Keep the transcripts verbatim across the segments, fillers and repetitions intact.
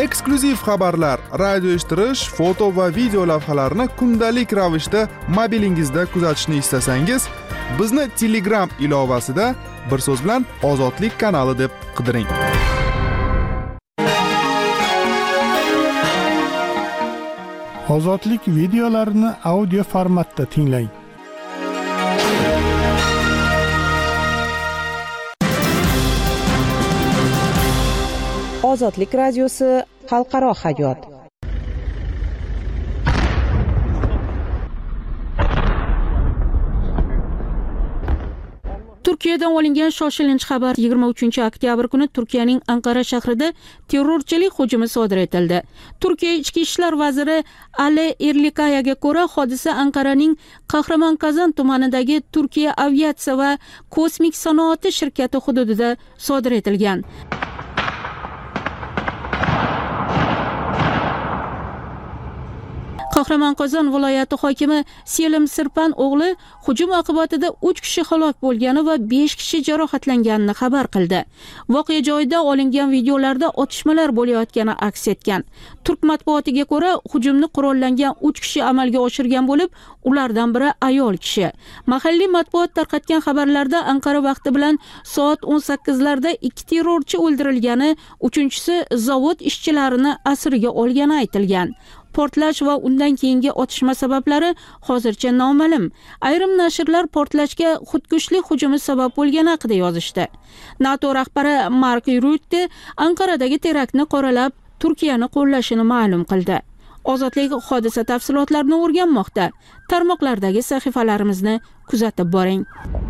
Eksklyuziv xabarlar, radio eshittirish, foto va video lavhalarni kundalik ravishda mobilingizda kuzatishni istasangiz, bizni Telegram ilovasida bir so'z bilan Ozodlik kanali deb qidiring. Ozodlik videolarini audio formatda tinglang. Ozodlik radiosi xalqaro hayot. Turkiyadan olingan shoshilinch xabar yigirma uchinchi oktyabr kuni Turkiyaning Anqara shahrida terrorchilik hujumi sodir etildi. Turkiya ichki ishlar vaziri Ali Erlikayaga ko'ra, hodisa Anqaraning Qahramonqazon tumanidagi Turkiya aviatsiya va kosmik sanoati shirkati hududida sodir etilgan. Qahramonqozon viloyati hokimi Selim Sirpan o'g'li hujum oqibatida uch kishi halok bo'lgani va besh kishi jarohatlanganini xabar qildi. Voqea joyida olingan videolarda otishmalar bo'layotgani aks etgan. Turk matbuotiga ko'ra, hujumni qurollangan uch kishi amalga oshirgan bo'lib, ulardan biri ayol kishi. Mahalliy matbuot tarqatgan xabarlarda Anqara vaqti bilan soat o'n sakkizlarda ikki terrorchi o'ldirilgani, uchinchisi zavod ishchilarini asirga olgani aytilgan. Portlash va undan keyingi otishma sabablari hozircha noma'lum. Ayrim nashrlar portlashga xudkushlik hujumi sabab bo'lgani haqida yozishdi. NATO rahbari Mark Rutte Anqaradagi teraktni qoralab, Turkiyani qo'llashini ma'lum qildi. Ozodlik hodisa tafsilotlarini o'rganmoqda. Tarmoqlardagi sahifalarimizni kuzatib boring.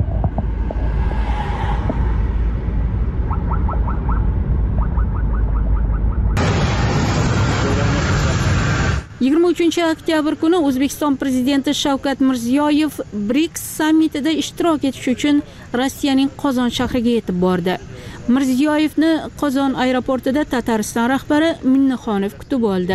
yigirma uchinchi oktyabr kuni O'zbekiston prezidenti Shavkat Mirziyoyev BRICS sammitida ishtirok etish uchun Rossiyaning Qozon shahriga yetib bordi. Mirziyoyevni Qozon aeroportida Tatariston rahbari Minnixonov kutib oldi.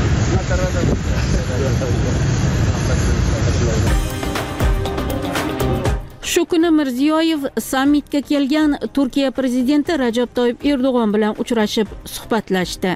Shu kuni Mirziyoyev sammitga kelgan Turkiya prezidenti Rajab Toyyib Erdo'g'on bilan uchrashib suhbatlashdi.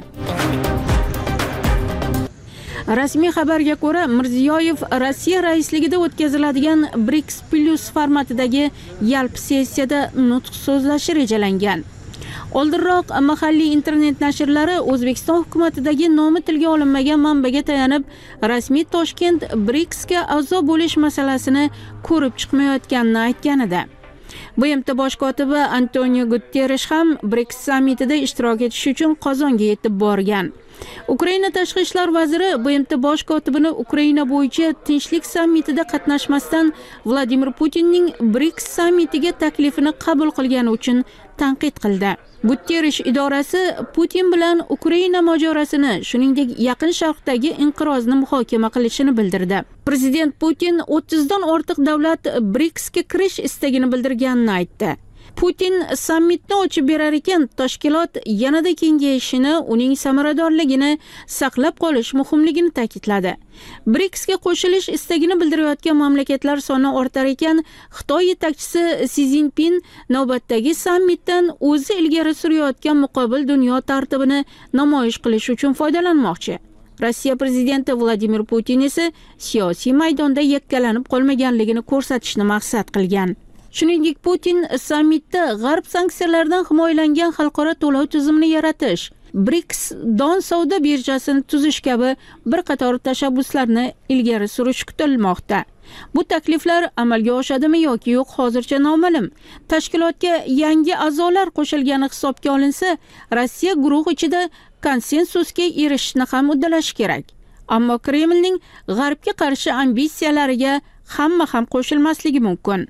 Rasmiy xabarga ko'ra, Mirziyoyev Rossiya raisligida o'tkaziladigan BRICS Plus formatidagi yalpi sessiyada nutq so'zlashi rejalangan. Oldinroq mahalliy internet nashrlari O'zbekiston hukumatidagi nomi tilga olinmagan manbaga tayanib, rasmiy Toshkent BRICSga a'zo bo'lish masalasini ko'rib chiqmayotganini aytgan edi. B M T bosh kotibi Antonio Guterres ham BRICS sammitida ishtirok etish uchun Qozonga yetib borgan. Ukraina tashqi ishlar vaziri B M T bosh kotibini Ukraina bo'yicha tinchlik sammitida qatnashmasdan Vladimir Putinning BRICS sammitiga taklifini qabul qilgani uchun tanqid qildi. Guterres idorasi Putin bilan Ukraina mojarosini, shuningdek Yaqin Sharqdagi inqirozni muhokama qilishini bildirdi. Prezident Putin o'ttizdan ortiq davlat BRICSga kirish istagini bildirganini aytdi. Putin sammitni ochib berar ekan, tashkilot yanada kengayishini, uning samaradorligini saqlab qolish muhimligini ta'kidladi. BRICSga qo'shilish istagini bildirayotgan mamlakatlar soni ortar ekan, Xitoy yetakchisi Si Zinpin navbatdagi sammitdan o'zi ilgari surayotgan muqobil dunyo tartibini namoyish qilish uchun foydalanmoqchi. Rossiya prezidenti Vladimir Putin esa siyosiy maydonda yakkalanib qolmaganligini ko'rsatishni maqsad qilgan. Shuningdek, Putin sammitda G'arb sanksiyalardan himoyalangan xalqaro to'lov tizimini yaratish, BRICS don savdo birjasini tuzish kabi bir qator tashabbuslarni ilgari surish kutilmoqda. Bu takliflar amalga oshadimi yoki yo'q hozircha noma'lum. Tashkilotga yangi a'zolar qo'shilgani hisobga olinsa, Rossiya guruh ichida konsensusga erishishni ham uddalashi kerak. Ammo Kremlning G'arbga qarshi ambitsiyalariga hamma ham qo'shilmasligi mumkin.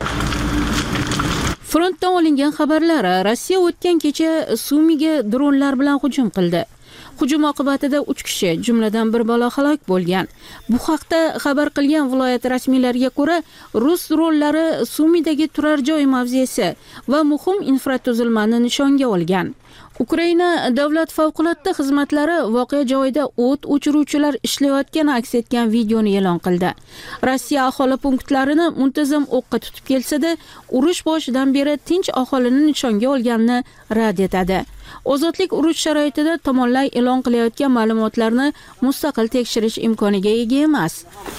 Frontdan olingan xabarlar: Rossiya o'tgan kecha Sumiga dronlar bilan hujum qildi. Hujum oqibatida uch kishi, jumladan bir bola halok bo'lgan. Bu haqda xabar qilgan viloyat rasmiylariga ko'ra, rus dronlari Sumidagi turar joy mavzesi va muhim infratuzilmani nishonga olgan. Ukraina davlat favqulodda xizmatlari voqea joyida o't o'chiruvchilar ishlayotgani aks etgan videoni e'lon qildi. Rossiya aholi punktlarini muntazam o'qqa tutib kelsa-da, urush boshidan beri tinch aholini nishonga olganini rad etadi. Ozodlik urush sharoitida tomonlar tasdiqlay e'lon qilayotgan ma'lumotlarni mustaqil tekshirish imkoniga ega emas.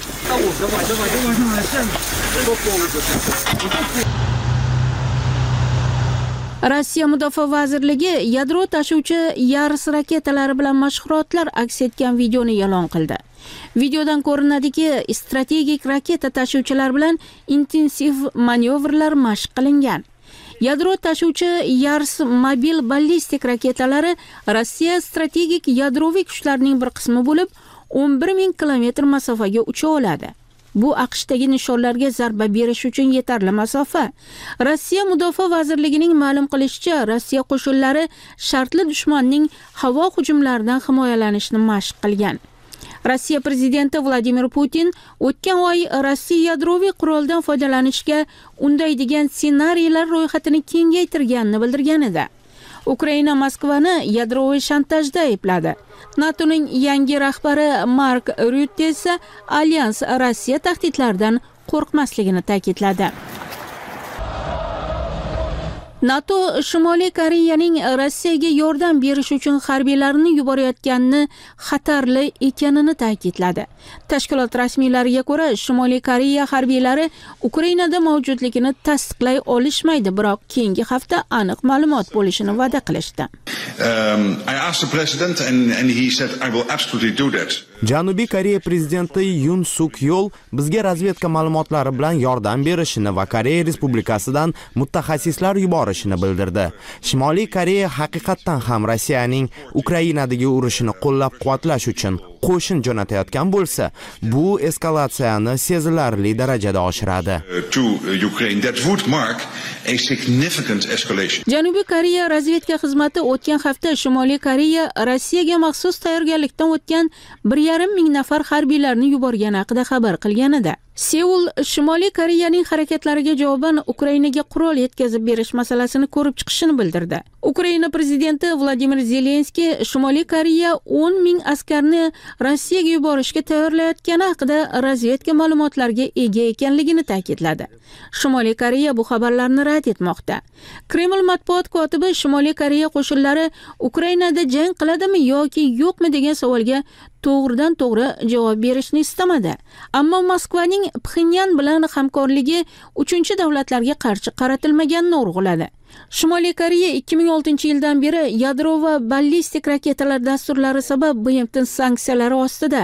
Rossiya Mudofaa vazirligi yadro tashuvchi Yars raketalari bilan mashg'ulotlar aks etgan videoni e'lon qildi. Videodan ko'rinadiki, strategik raketa tashuvchilar bilan intensiv manyovrlar mashq qilingan. Yadro tashuvchi Yars mobil ballistik raketalari Rossiya strategik yadroviy kuchlarining bir qismi bo'lib, o'n bir ming kilometr masofaga ucha oladi. Bu AQShdagi nishonlarga zarba berish uchun yetarli masofa. Rossiya Mudofaa vazirligining ma'lum qilishicha, Rossiya qo'shinlari shartli dushmanning havo hujumlaridan himoyalanishni mashq qilgan. Rossiya prezidenti Vladimir Putin o'tgan oy Rossiya yadroviy quroldan foydalanishga undaydigan ssenariylar ro'yxatini kengaytirganini bildirgan edi. Ukraina Moskvani yadroviy shantajda aybladi. NATOning yangi rahbari Mark Rutte esa alyans Rossiya tahdidlaridan qo'rqmasligini ta'kidladi. NATO Shimoliy Koreyaning Rossiyaga yordam berish uchun harbiylarini yuborayotganini xatarli ekanini ta'kidladi. Tashkilot rasmiylariga ko'ra, Shimoliy Koreya harbiylari Ukrainada mavjudligini tasdiqlay olishmaydi, biroq keyingi hafta aniq ma'lumot bo'lishini va'da qilishdi. Um, I asked the president and, and he said I will absolutely do that. Janubiy Koreya prezidenti Yun Suk Yeol bizga razvedka ma'lumotlari bilan yordam berishini va Koreya Respublikasidan mutaxassislar yuborishini bildirdi. Shimoliy Koreya haqiqatan ham Rossiyaning Ukrainadagi urushini qo'llab-quvvatlash uchun qo'shin jo'natayotgan bo'lsa, bu eskalatsiyani sezilarli darajada oshiradi. Janubiy Koreya razvedka xizmati o'tgan hafta Shimoliy Koreya Rossiyaga maxsus tayyorgarlikdan o'tgan bir yarim ming nafar harbiylarni yuborgani haqida xabar qilgan edi. Seul Shimoliy Koreyaning harakatlariga javoban Ukrainaga qurol yetkazib berish masalasini ko'rib chiqishini bildirdi. Ukraina prezidenti Vladimir Zelenskiy Shimoliy Koreya o'n ming askarni Rossiyaga yuborishga tayyorlayotgani haqida razvedka ma'lumotlariga ega ekanligini ta'kidladi. Shimoliy Koreya bu xabarlarni rad etmoqda. Kreml matbuot kotibi Shimoliy Koreya qo'shinlari Ukrainada jang qiladimi yoki yo'qmi degan savolga to'g'ridan to'g'ri javob berishni istamadi. Ammo Moskvaning Pxenyan bilan hamkorligi uchinchi davlatlarga qarshi qaratilmaganini urg'uladi. Shimoliy Koreya ikki ming oltinchi yildan beri yadro va ballistik raketalar dasturlari sabab B M T sanksiyalari ostida.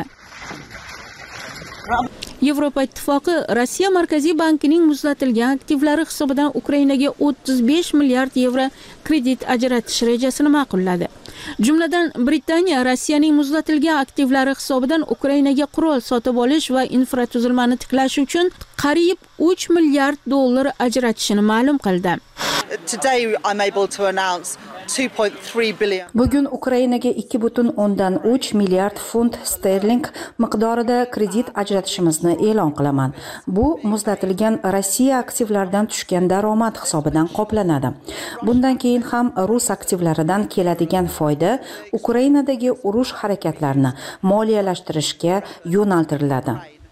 Yevropa Ittifoqi Rossiya Markaziy bankining muzlatilgan aktivlari hisobidan Ukrainaga o'ttiz besh milliard yevro kredit ajratish rejasini ma'qulladi. Jumladan Britaniya Rossiyaning muzlatilgan aktivlari hisobidan Ukrainaga qurol sotib olish va infratuzilmani tiklash uchun qariyb uch milliard dollar ajratishini ma'lum qildi. Today I'm able to announce two point three billion. Bugun Ukrainaga ikki butun o'ndan uch milliard funt sterling miqdorida kredit ajratishimizni e'lon qilaman. Bu muzlatilgan Rossiya aktivlaridan tushgan daromad hisobidan qoplanadi. Bundan keyin ham rus aktivlaridan keladigan foyda Ukrainadagi urush harakatlarini moliyalashtirishga yo'naltiriladi.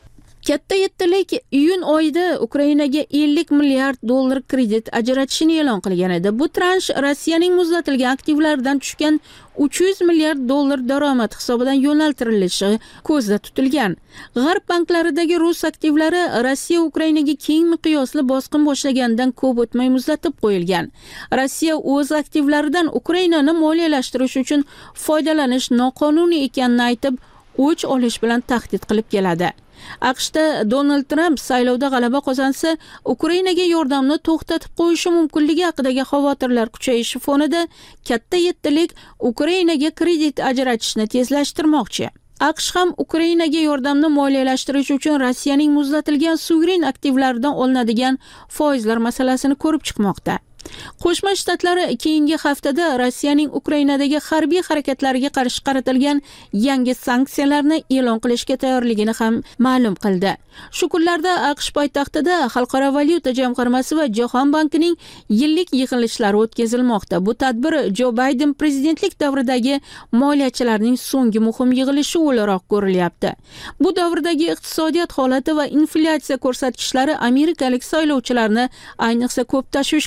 Katta yettilik iyun oyida Ukrainaga ellik milliard dollar kredit ajratishini e'lon qilgan edi. Bu transh Rossiyaning muzlatilgan aktivlaridan tushgan uch yuz milliard dollar daromad hisobidan yo'naltirilishi ko'zda tutilgan. G'arb banklaridagi rus aktivlari Rossiya Ukrainaga keng miqyosli bosqin boshlaganidan ko'p o'tmay muzlatib qo'yilgan. Rossiya o'z aktivlaridan Ukrainani moliyalashtirish uchun foydalanish noqonuniy ekanini aytib, o'ch olish bilan tahdid qilib keladi. AQShda Donald Trump saylovda g'alaba qozonsa, Ukrainaga yordamni to'xtatib qo'yishi mumkinligi haqidagi xavotirlar kuchayishi fonida katta yettilik Ukrainaga kredit ajratishni tezlashtirmoqchi. AQSh ham Ukrainaga yordamni moliyalashtirish uchun Rossiyaning muzlatilgan suveren aktivlaridan olinadigan foizlar masalasini ko'rib chiqmoqda. Qo'shma Shtatlar keyingi haftada Rossiyaning Ukrainadagi harbiy harakatlariga qarshi qaratilgan yangi sanksiyalarni e'lon qilishga tayyorligini ham ma'lum qildi. Shu kunlarda AQSh poytaxtida Xalqaro valyuta jamg'armasi va Jahon bankining yillik yig'ilishlari o'tkazilmoqda. Bu tadbir Jo Bayden prezidentlik davridagi moliyachilarning so'nggi muhim yig'ilishi o'laroq ko'rilyapti. Bu davrdagi iqtisodiyot holati va inflyatsiya ko'rsatkichlari amerikalik saylovchilarni ayniqsa ko'p tashvishga solmoqda.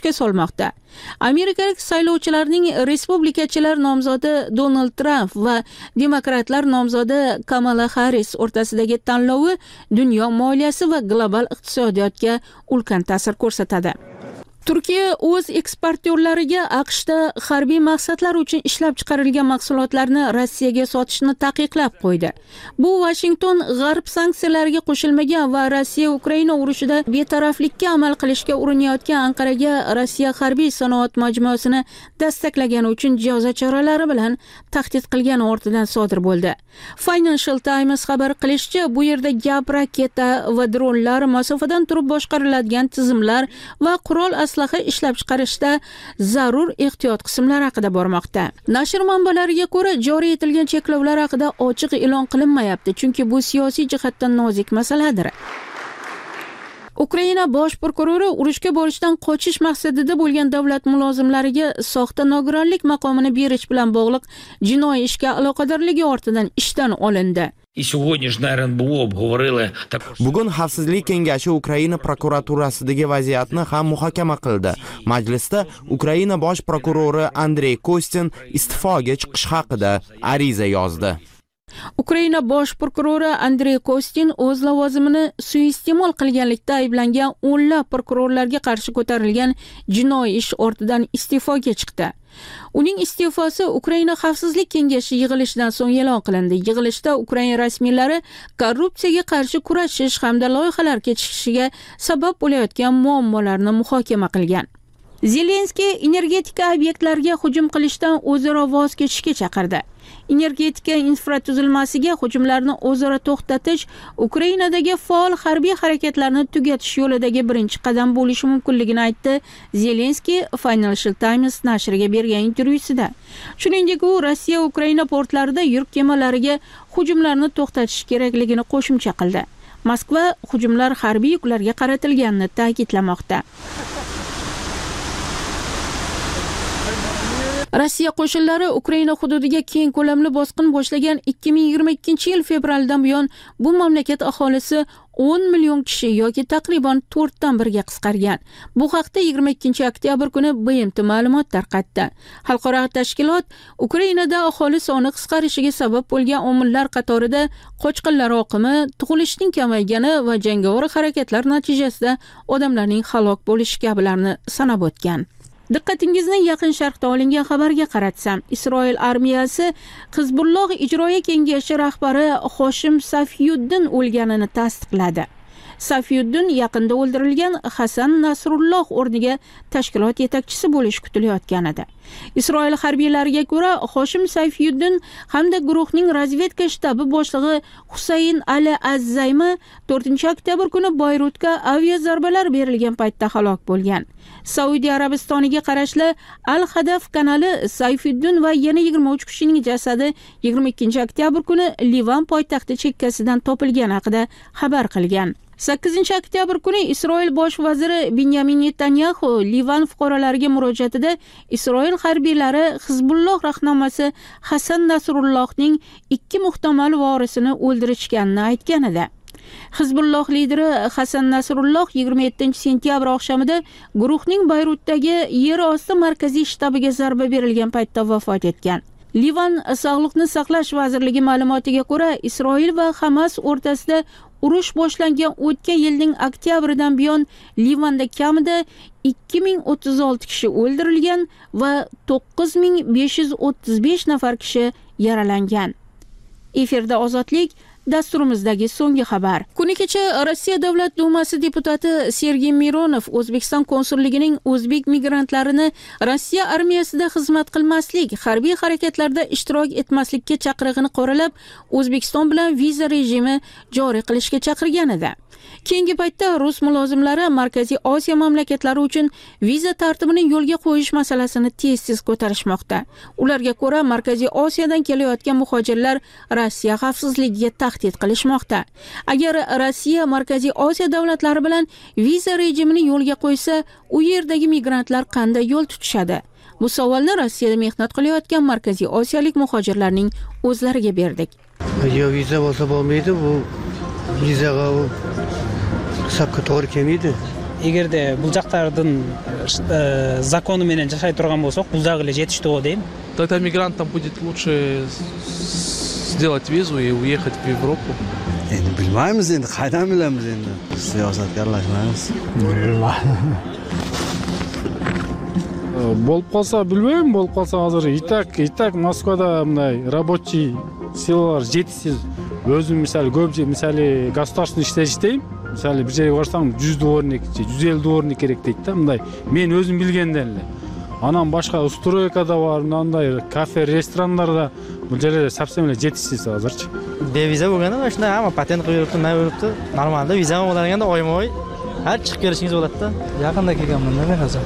bormoqda. Amerikalik saylovchilarning respublikachilar nomzodi Donald Trump va demokratlar nomzodi Kamala Harris o'rtasidagi tanlovi dunyo moliyasi va global iqtisodiyotga ulkan ta'sir ko'rsatadi. Turkiya o'z eksportyorlariga AQShda harbiy maqsadlar uchun ishlab chiqarilgan mahsulotlarni Rossiyaga sotishni taqiqlab qo'ydi. Bu Washington g'arb sanksiyalariga qo'shilmagan va Rossiya Ukraina urushida betaraflikka amal qilishga urinayotgan Anqaraga Rossiya harbiy sanoat majmuasini destaklagani uchun jazo choralari bilan tahdid qilgani ortidan sodir bo'ldi. Financial Times xabar qilishicha, bu yerda gap raketa va dronlar, masofadan turib boshqariladigan tizimlar va qurol aslaha ishlab chiqarishda zarur ehtiyot qismlar haqida bormoqda. Nashr manbalariga ko'ra, joriy etilgan cheklovlar haqida ochiq e'lon qilinmayapti, chunki bu siyosiy jihatdan nozik masaladir. Ukraina bosh prokurori urushga borishdan qochish maqsadida bo'lgan davlat mulozimlariga soxta nogironlik maqomini berish bilan bog'liq jinoiy ishga aloqadorligi ortidan ishdan olindi. Bugun Xavfsizlik kengashi Ukraina prokuraturasidagi vaziyatni ham muhokama qildi. Majlisda Ukraina bosh prokurori Andrey Kostin iste'foga chiqish haqida ariza yozdi. Ukraina bosh prokurori Andrey Kostin o'z lavozimini suiiste'mol qilganlikda ayblangan o'nlab prokurorlarga qarshi ko'tarilgan jinoiy ish ortidan iste'foga chiqdi. Uning iste'fosi Ukraina Xavfsizlik kengashi yig'ilishidan so'ng e'lon qilindi. Yig'ilishda Ukraina rasmiylari korrupsiyaga qarshi kurashish hamda loyihalar kechikishiga sabab bo'layotgan muammolarni muhokama qilgan. Zelenskiy energetika obyektlariga hujum qilishdan o'zaro voz kechishga chaqirdi. Energetika infratuzilmasiga hujumlarni o'zaro to'xtatish Ukrainadagi faol harbiy harakatlarni tugatish yo'lidagi birinchi qadam bo'lishi mumkinligini aytdi Zelenskiy Financial Times nashriga bergan intervyusida. Shuningdek, u Rossiya Ukraina portlarida yuk kemalariga hujumlarni to'xtatish kerakligini qo'shimcha qildi. Moskva hujumlar harbiy yuklarga qaratilganini ta'kidlamoqda. Rossiya qo'shinlari Ukraina hududiga keng ko'lamli bosqin boshlagan ikki ming yigirma ikkinchi yil fevraldan buyon bu mamlakat aholisi o'n million kishi yoki taqriban to'rtdan birga qisqargan. Bu haqda yigirma ikkinchi oktyabr kuni B M T ma'lumot tarqatdi. Xalqaro tashkilot Ukrainada aholi soni qisqarishiga sabab bo'lgan omillar qatorida qochqinlar oqimi, tug'ilishning kamaygani va jangovar harakatlar natijasida odamlarning halok bo'lishi kabilarni sanab o'tgan. Diqqatingizni Yaqin Sharqda olingan xabarga qaratsam, Isroil armiyasi Hizbulloh ijroiya kengashi rahbari Hoshim Safiyuddin o'lganini tasdiqladi. Safiyuddin yaqinda o'ldirilgan Hasan Nasrulloh o'rniga tashkilot yetakchisi bo'lish kutilayotgan edi. Isroil harbiylariga ko'ra, Hoshim Safiyuddin hamda guruhning razvedka shtabi boshlig'i Husayn Ali Azzaymi to'rtinchi oktyabr kuni Bayrutga aviazarbalar berilgan paytda halok bo'lgan. Saudiya Arabistoniga qarashli Al-Hadaf kanali Sayfiddin va yana yigirma uch kishining jasadi yigirma ikkinchi oktyabr kuni Livan poytaxti chekkasidan topilgani haqida xabar qilgan. sakkizinchi oktyabr kuni Isroil bosh vaziri Benyamin Netanyahu Livan fuqarolariga murojaatida Isroil harbiylari Hizbulloh rahnamasi Hasan Nasrullohning ikki muhtamal vorisini o'ldirishganini aytgan edi. Hizbulloh lideri Hasan Nasrulloh yigirma yettinchi sentyabr oqshomida guruhning Bayrutdagi yer osti markaziy shtabiga zarba berilgan paytda vafot etgan. Livan Sog'liqni saqlash vazirligi ma'lumotiga ko'ra, Isroil va Hamas o'rtasida urush boshlangan o'tgan yilning oktyabridan buyon Livanda kamida ikki ming o'ttiz olti kishi o'ldirilgan va to'qqiz ming besh yuz o'ttiz besh nafar kishi yaralangan. Efirda Ozodlik dasturimizdagi so'nggi xabar. Kuni kecha Rossiya Davlat Dumasi deputati Sergey Mironov O'zbekiston konsulligining o'zbek migrantlarini Rossiya armiyasida xizmat qilmaslik, harbiy harakatlarda ishtirok etmaslikka chaqirig'ini qoralab, O'zbekiston bilan viza rejimi joriy qilishga chaqirgan edi. Keyingi paytda Rus mulozimlari Markaziy Osiyo mamlakatlari uchun viza tartibini yo'lga qo'yish masalasini tez-tez ko'tarishmoqda. Ularga ko'ra, Markaziy Osiyodan kelayotgan muhojirlar Rossiya xavfsizligiga tahdid qilishmoqda. Agar Rossiya Markaziy Osiyo davlatlari bilan viza rejimini yo'lga qo'ysa, u yerdagi migrantlar qanday yo'l tutishadi? Bu savolni Rossiyada mehnat qilayotgan Markaziy Osiyolik muhojirlarning o'zlariga berdik. Yo viza bo'lsa bo'lmaydi, bu vizaga hisobga to'g'ri kelmaydi. agarda bu жактардын закону менен жашай турган болсок, бул дагы эле жетиштүү дейм. Тогда мигрантам будет лучше сделать визу и уехать в Европу. Endi bilmaymiz, endi qaydan bilamiz, endi siyosatga aralashmaymiz. Bo'lib qolsa bilmayman, bo'lib qolsa hozir itak, itak Moskvada bunday рабочий силалар жетишсиz. Өзүм мисалы көп же мисалы государственный иште иштейм. Мисалы бир жерге барсаң жүз дворник, жүз элүү дворник керек дейт да, мындай. Мен өзүм билгенден эле. Анан башка стройкада бар, мындай кафе, ресторандарда бул жерде совсем эле жетишсиз азырчы. Beviza bo'lganda mana shunday hamma patent qilib yuribdi, nima yuribdi? Normalda viza olganda oyma-oy har chiqib kelishingiz bo'ladi-da. Yaqinda kelganman men hozir.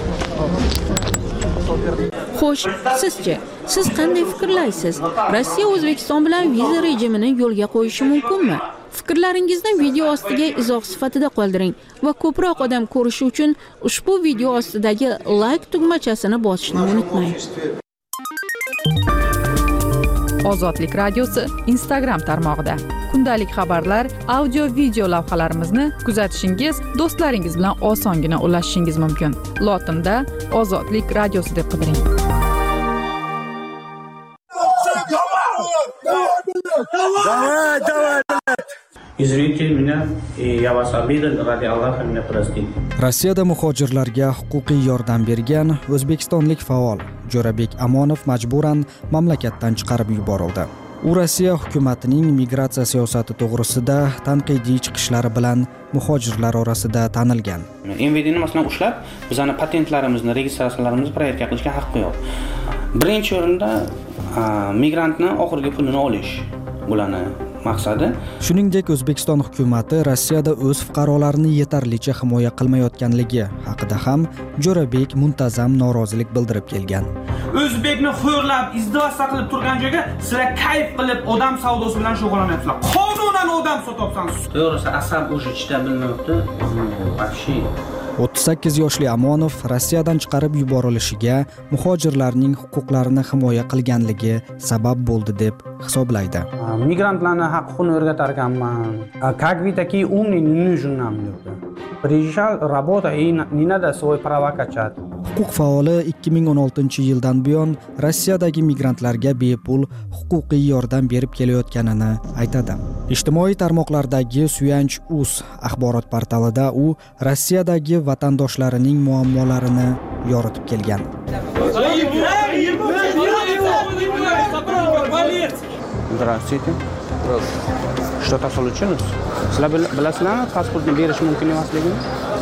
Xo'sh, sizchi? Siz qanday fikrlaysiz? Rossiya O'zbekiston bilan viza rejimini yo'lga qo'yishi mumkinmi? Fikrlaringizni video ostiga izoh sifatida qoldiring va ko'proq odam ko'rishi uchun ushbu video ostidagi like tugmachasini bosishni unutmang. Ozodlik radiosi Instagram tarmog'ida kundalik xabarlar, audio video lavhalarimizni kuzatishingiz, do'stlaringiz bilan osongina ulashishingiz mumkin. Lotinda Ozodlik radiosi deb qidiring. Давай, давай. Извините меня, и я вас обидел, ради Аллаха меня простите. Rossiyada muhojirlarga huquqiy yordam bergan o'zbekistonlik faol Jo'rabek Amonov majburan mamlakatdan chiqarib yuborildi. U Rossiya hukumatining migratsiya siyosati to'g'risida tanqidiy chiqishlari bilan muhojirlar orasida tanilgan. M V Dni masalan ushlab, bizning patentlarimizni, registratsiyalarimizni proverka qilishga haqqi yo'q. Birinchi o'rinda migrantni oxirgi pulini olish bo'lani maqsadi. Shuningdek, O'zbekiston hukumati Rossiyada o'z fuqarolarini yetarlicha himoya qilmayotganligi haqida ham Jo'rabek muntazam norozilik bildirib kelgan. O'zbekni xo'rlab, izdivosat qilib turgan joyga sizlar kayf qilib odam savdosi bilan shug'ullanyapsizlar. Qonunan odam sotyapsiz. To'g'risi, asab o'sha chida bilmayapti. Вообще o'ttiz sakkiz yoshli Amonov Rossiyadan chiqarib yuborilishiga muhojirlarning huquqlarini himoya qilganligi sabab bo'ldi deb hisoblaydi. Migrantlarning haqqini o'rgatar ekanman. Как вы такие умные, не нужны нам. Приезжал, работа и не надо свой права качать. Huquq faoli ikki ming o'n oltinchi yildan buyon Rossiyadagi migrantlarga bepul huquqiy yordam berib kelayotganini aytadi. Ijtimoiy tarmoqlardagi Suyanch uz axborot portalida u Rossiyadagi vatandoshlarining muammolarini yoritib kelgan. Здравствуйте. Что-то случилось? Sizlar bilasizlarmi, pasportni berish mumkin emasligini?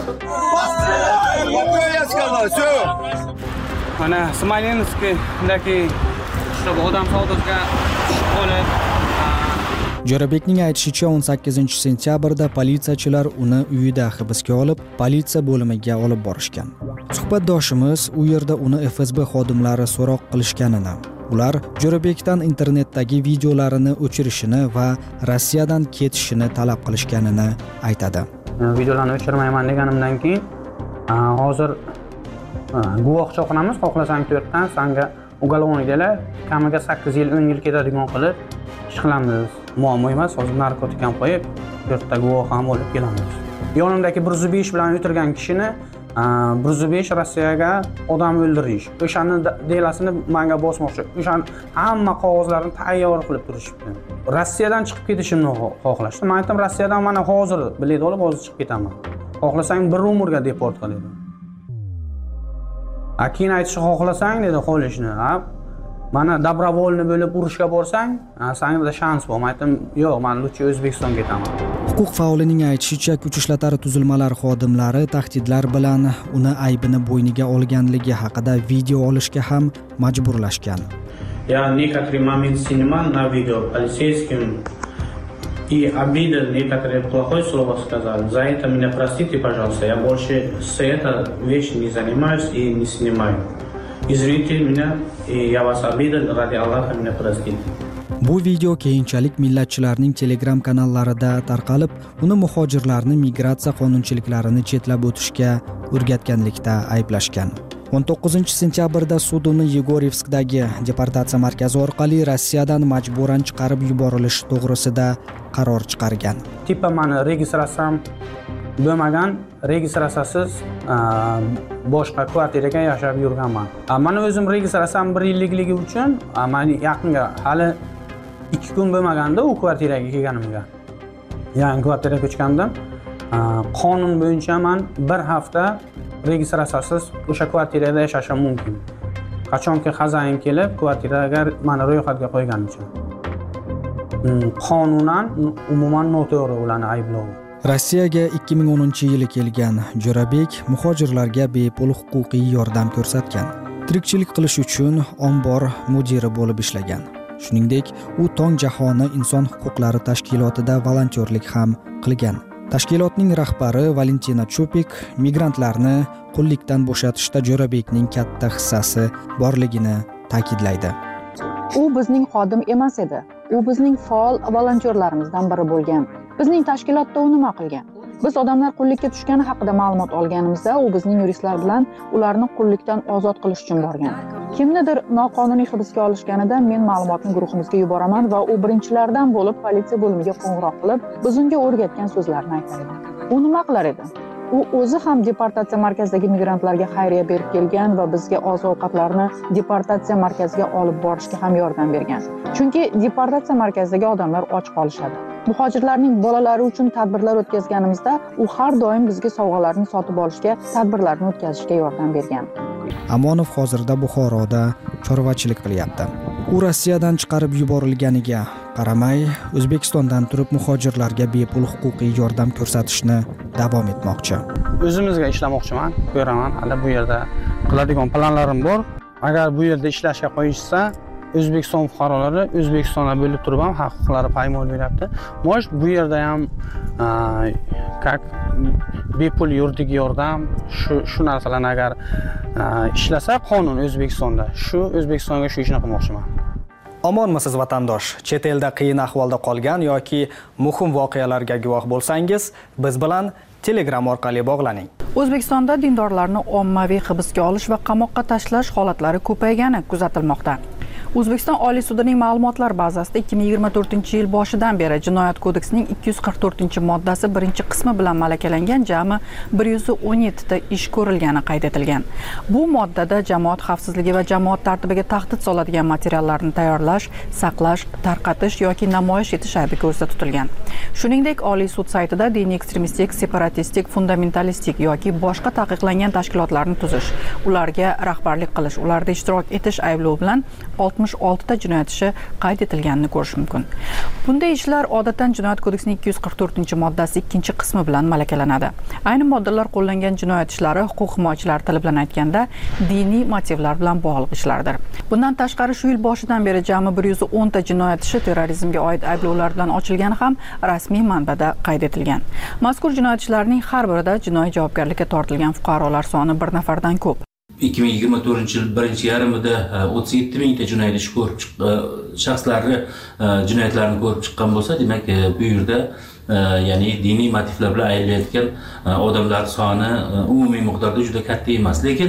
Mana Smolenskdagi shu odam savdosiga tushib qolib. Jo'rabekning aytishicha, o'n sakkizinchi sentyabrda politsiyachilar uni uyida hibsga olib, politsiya bo'limiga olib borishgan. Suhbatdoshimiz u yerda uni F S B xodimlari so'roq qilishganini, ular Jo'rabekdan internetdagi videolarini o'chirishini va Rossiyadan ketishini talab qilishganini aytadi. Videolarni o'chirmayman deganimdan keyin hozir guvohcha qilamiz, xohlasang to'rtdan, senga uголовникlar kamiga sakkiz yil, o'n yil ketadigan qilib ish qilamiz. Muammo emas, hozir narkotik ham qo'yib, to'rtta guvoh ham olib kelamiz. Yonimdagi bir yuz besh bilan o'tirgan kishini bir yuz besh Rossiyaga odam o'ldirish, o'shani delasini menga bosmoqchi. O'shan hamma qog'ozlarni tayyor qilib turishibdi. Rossiyadan chiqib ketishimni xohlashdi. Men aytdim, Rossiyadan mana hozir bilet olib hozir chiqib ketaman. Xohlasang bir umrga deport qil dedi. A keyin aytishni xohlasang dedi qolishni. Mana добровольно bo'lib urushga borsang, senda shans bor. Men aytdim, yo'q, men lutchi O'zbekistonga ketaman. Huquq faolining aytishicha, kuch ishlatar tuzilmalari xodimlari tahdidlar bilan uni aybini bo'yniga olganligi haqida video olishga ham majburlashgan. Я некоторый момент снимал на видео полицейским и обидел, некоторые плохое слово сказал. За это меня простите, пожалуйста. Я больше с этой вещью не занимаюсь и не снимаю. Извините меня, и я вас обидел, ради Аллаха меня простите. Bu video keyinchalik millatchilarning Telegram kanallarida tarqalib, uni muhojirlarni migratsiya qonunchiliklarini chetlab o'tishga o'rgatganlikda ayblashgan. o'n to'qqizinchi sentyabrda sud uni Yegorevskdagi deportatsiya markazi orqali Rossiyadan majburan chiqarib yuborilishi to'g'risida qaror chiqargan. Tipa mani registratsiyam bo'lmagan registratsiyasiz boshqa kvartiraga yashab yurganman. Mana o'zim registratsiyam bir yillikligi uchun men yaqinga hali ikki kun bo'lmaganda u kvartiraga kelganimga. Yangi kvartiraga ko'chgandim. Qonun bo'yicha men bir hafta registratsiyasiz o'sha kvartirada yashashim mumkin. Qachonki xazayin kelib kvartiraga meni ro'yxatga qo'ygani uchun. Qonunan umuman noto'g'ri ularni ayblovi. Rossiyaga ikki ming o'ninchi yili kelgan Jo'rabek muhojirlarga bepul huquqiy yordam ko'rsatgan. Tirikchilik qilish uchun ombor mudiri bo'lib ishlagan. Shuningdek, u Tong jahoni inson huquqlari tashkilotida volontyorlik ham qilgan. Tashkilotning rahbari Valentina Chupik migrantlarni qullikdan bo'shatishda Jo'rabekning katta hissasi borligini ta'kidlaydi. U bizning xodim emas edi. U bizning faol volontyorlarimizdan biri bo'lgan. Bizning tashkilotda u nima qilgan? Biz odamlar qullikka tushgani haqida ma'lumot olganimizda, u bizning yuristlar bilan ularni qullikdan ozod qilish uchun borgan. Kimnidir noqonuniy hibsga olishganida men ma'lumotni guruhimizga yuboraman va u birinchilardan bo'lib politsiya bo'limiga qo'ng'iroq qilib, biz unga o'rgatgan so'zlarni aytadi. U nima qilar edi? U o'zi ham deportatsiya markazidagi migrantlarga xayriya berib kelgan va bizga oziq-ovqatlarni deportatsiya markaziga olib borishga ham yordam bergan. Chunki deportatsiya markazidagi odamlar och qolishadi. Muhojirlarning bolalari uchun tadbirlar o'tkazganimizda u har doim bizga sovg'alarni sotib olishga, tadbirlarni o'tkazishga yordam bergan. Amonov hozirda Buxoroda chorvachilik qilyapti. U Rossiyadan chiqarib yuborilganiga qaramay, O'zbekistondan turib muhojirlarga bepul huquqiy yordam ko'rsatishni davom etmoqchi. O'zimizga ishlamoqchiman, ko'raman, hali bu yerda qiladigan planlarim bor. Agar bu yerda ishlashga qo'yishsa, O'zbekiston fuqarolari O'zbekistonda bo'lib turib ham huquqlari poymol beryapti. Mo'sh bu yerda ham как bepul yuridik yordam shu shu narsalarni agar ishlasa qonun O'zbekistonda, shu O'zbekistonga shu ishni qilmoqchiman. Omonmisiz vatandosh? Chet elda qiyin ahvolda qolgan yoki muhim voqealarga guvoh bo'lsangiz, biz bilan Telegram orqali bog'laning. O'zbekistonda dindorlarni ommaviy hibsga olish va qamoqqa tashlash holatlari ko'paygani kuzatilmoqda. O'zbekiston Oliy sudining ma'lumotlar bazasida ikki ming yigirma to'rtinchi yil boshidan beri Jinoyat kodeksining ikki yuz qirq to'rtinchi moddasi birinchi qismi bilan malakalangan jami bir yuz o'n yetti ta ish ko'rilgani qayd etilgan. Bu moddada jamoat xavfsizligi va jamoat tartibiga tahdid soladigan materiallarni tayyorlash, saqlash, tarqatish yoki namoyish etish aybi ko'zda tutilgan. Shuningdek, Oliy sud saytida diniy ekstremistik, separatistik, fundamentalistik yoki boshqa taqiqlangan tashkilotlarni tuzish, ularga rahbarlik qilish, ularda ishtirok etish ayblovi bilan oltmish olti ta jinoyat ishi qayd etilganini ko'rish mumkin. Bunday ishlar odatdan Jinoyat kodeksining ikki yuz qirq to'rtinchi moddasi ikkinchi qismi bilan malakalanadi. Ayni moddalar qo'llangan jinoyat ishlari huquq himoyachilari tili bilan aytganda diniy motivlar bilan bog'liq ishlardir. Bundan tashqari shu yil boshidan beri jami bir yuz o'n ta jinoyat ishi terrorizmga oid ayblovlar bilan ochilgani ham rasmiy manbada qayd etilgan. Mazkur jinoyat ishlarining har birida jinoiy javobgarlikka tortilgan fuqarolar soni bir nafardan ko'p. ikki ming yigirma to'rtinchi yil birinchi yarmida o'ttiz yetti mingta jinoyat ishi ko'rib shaxslarni jinoyatlarini ko'rib chiqqan bo'lsa, demak bu yerda ya'ni diniy motivlar bilan aylanayotgan odamlar soni umumiy miqdorda juda katta emas, lekin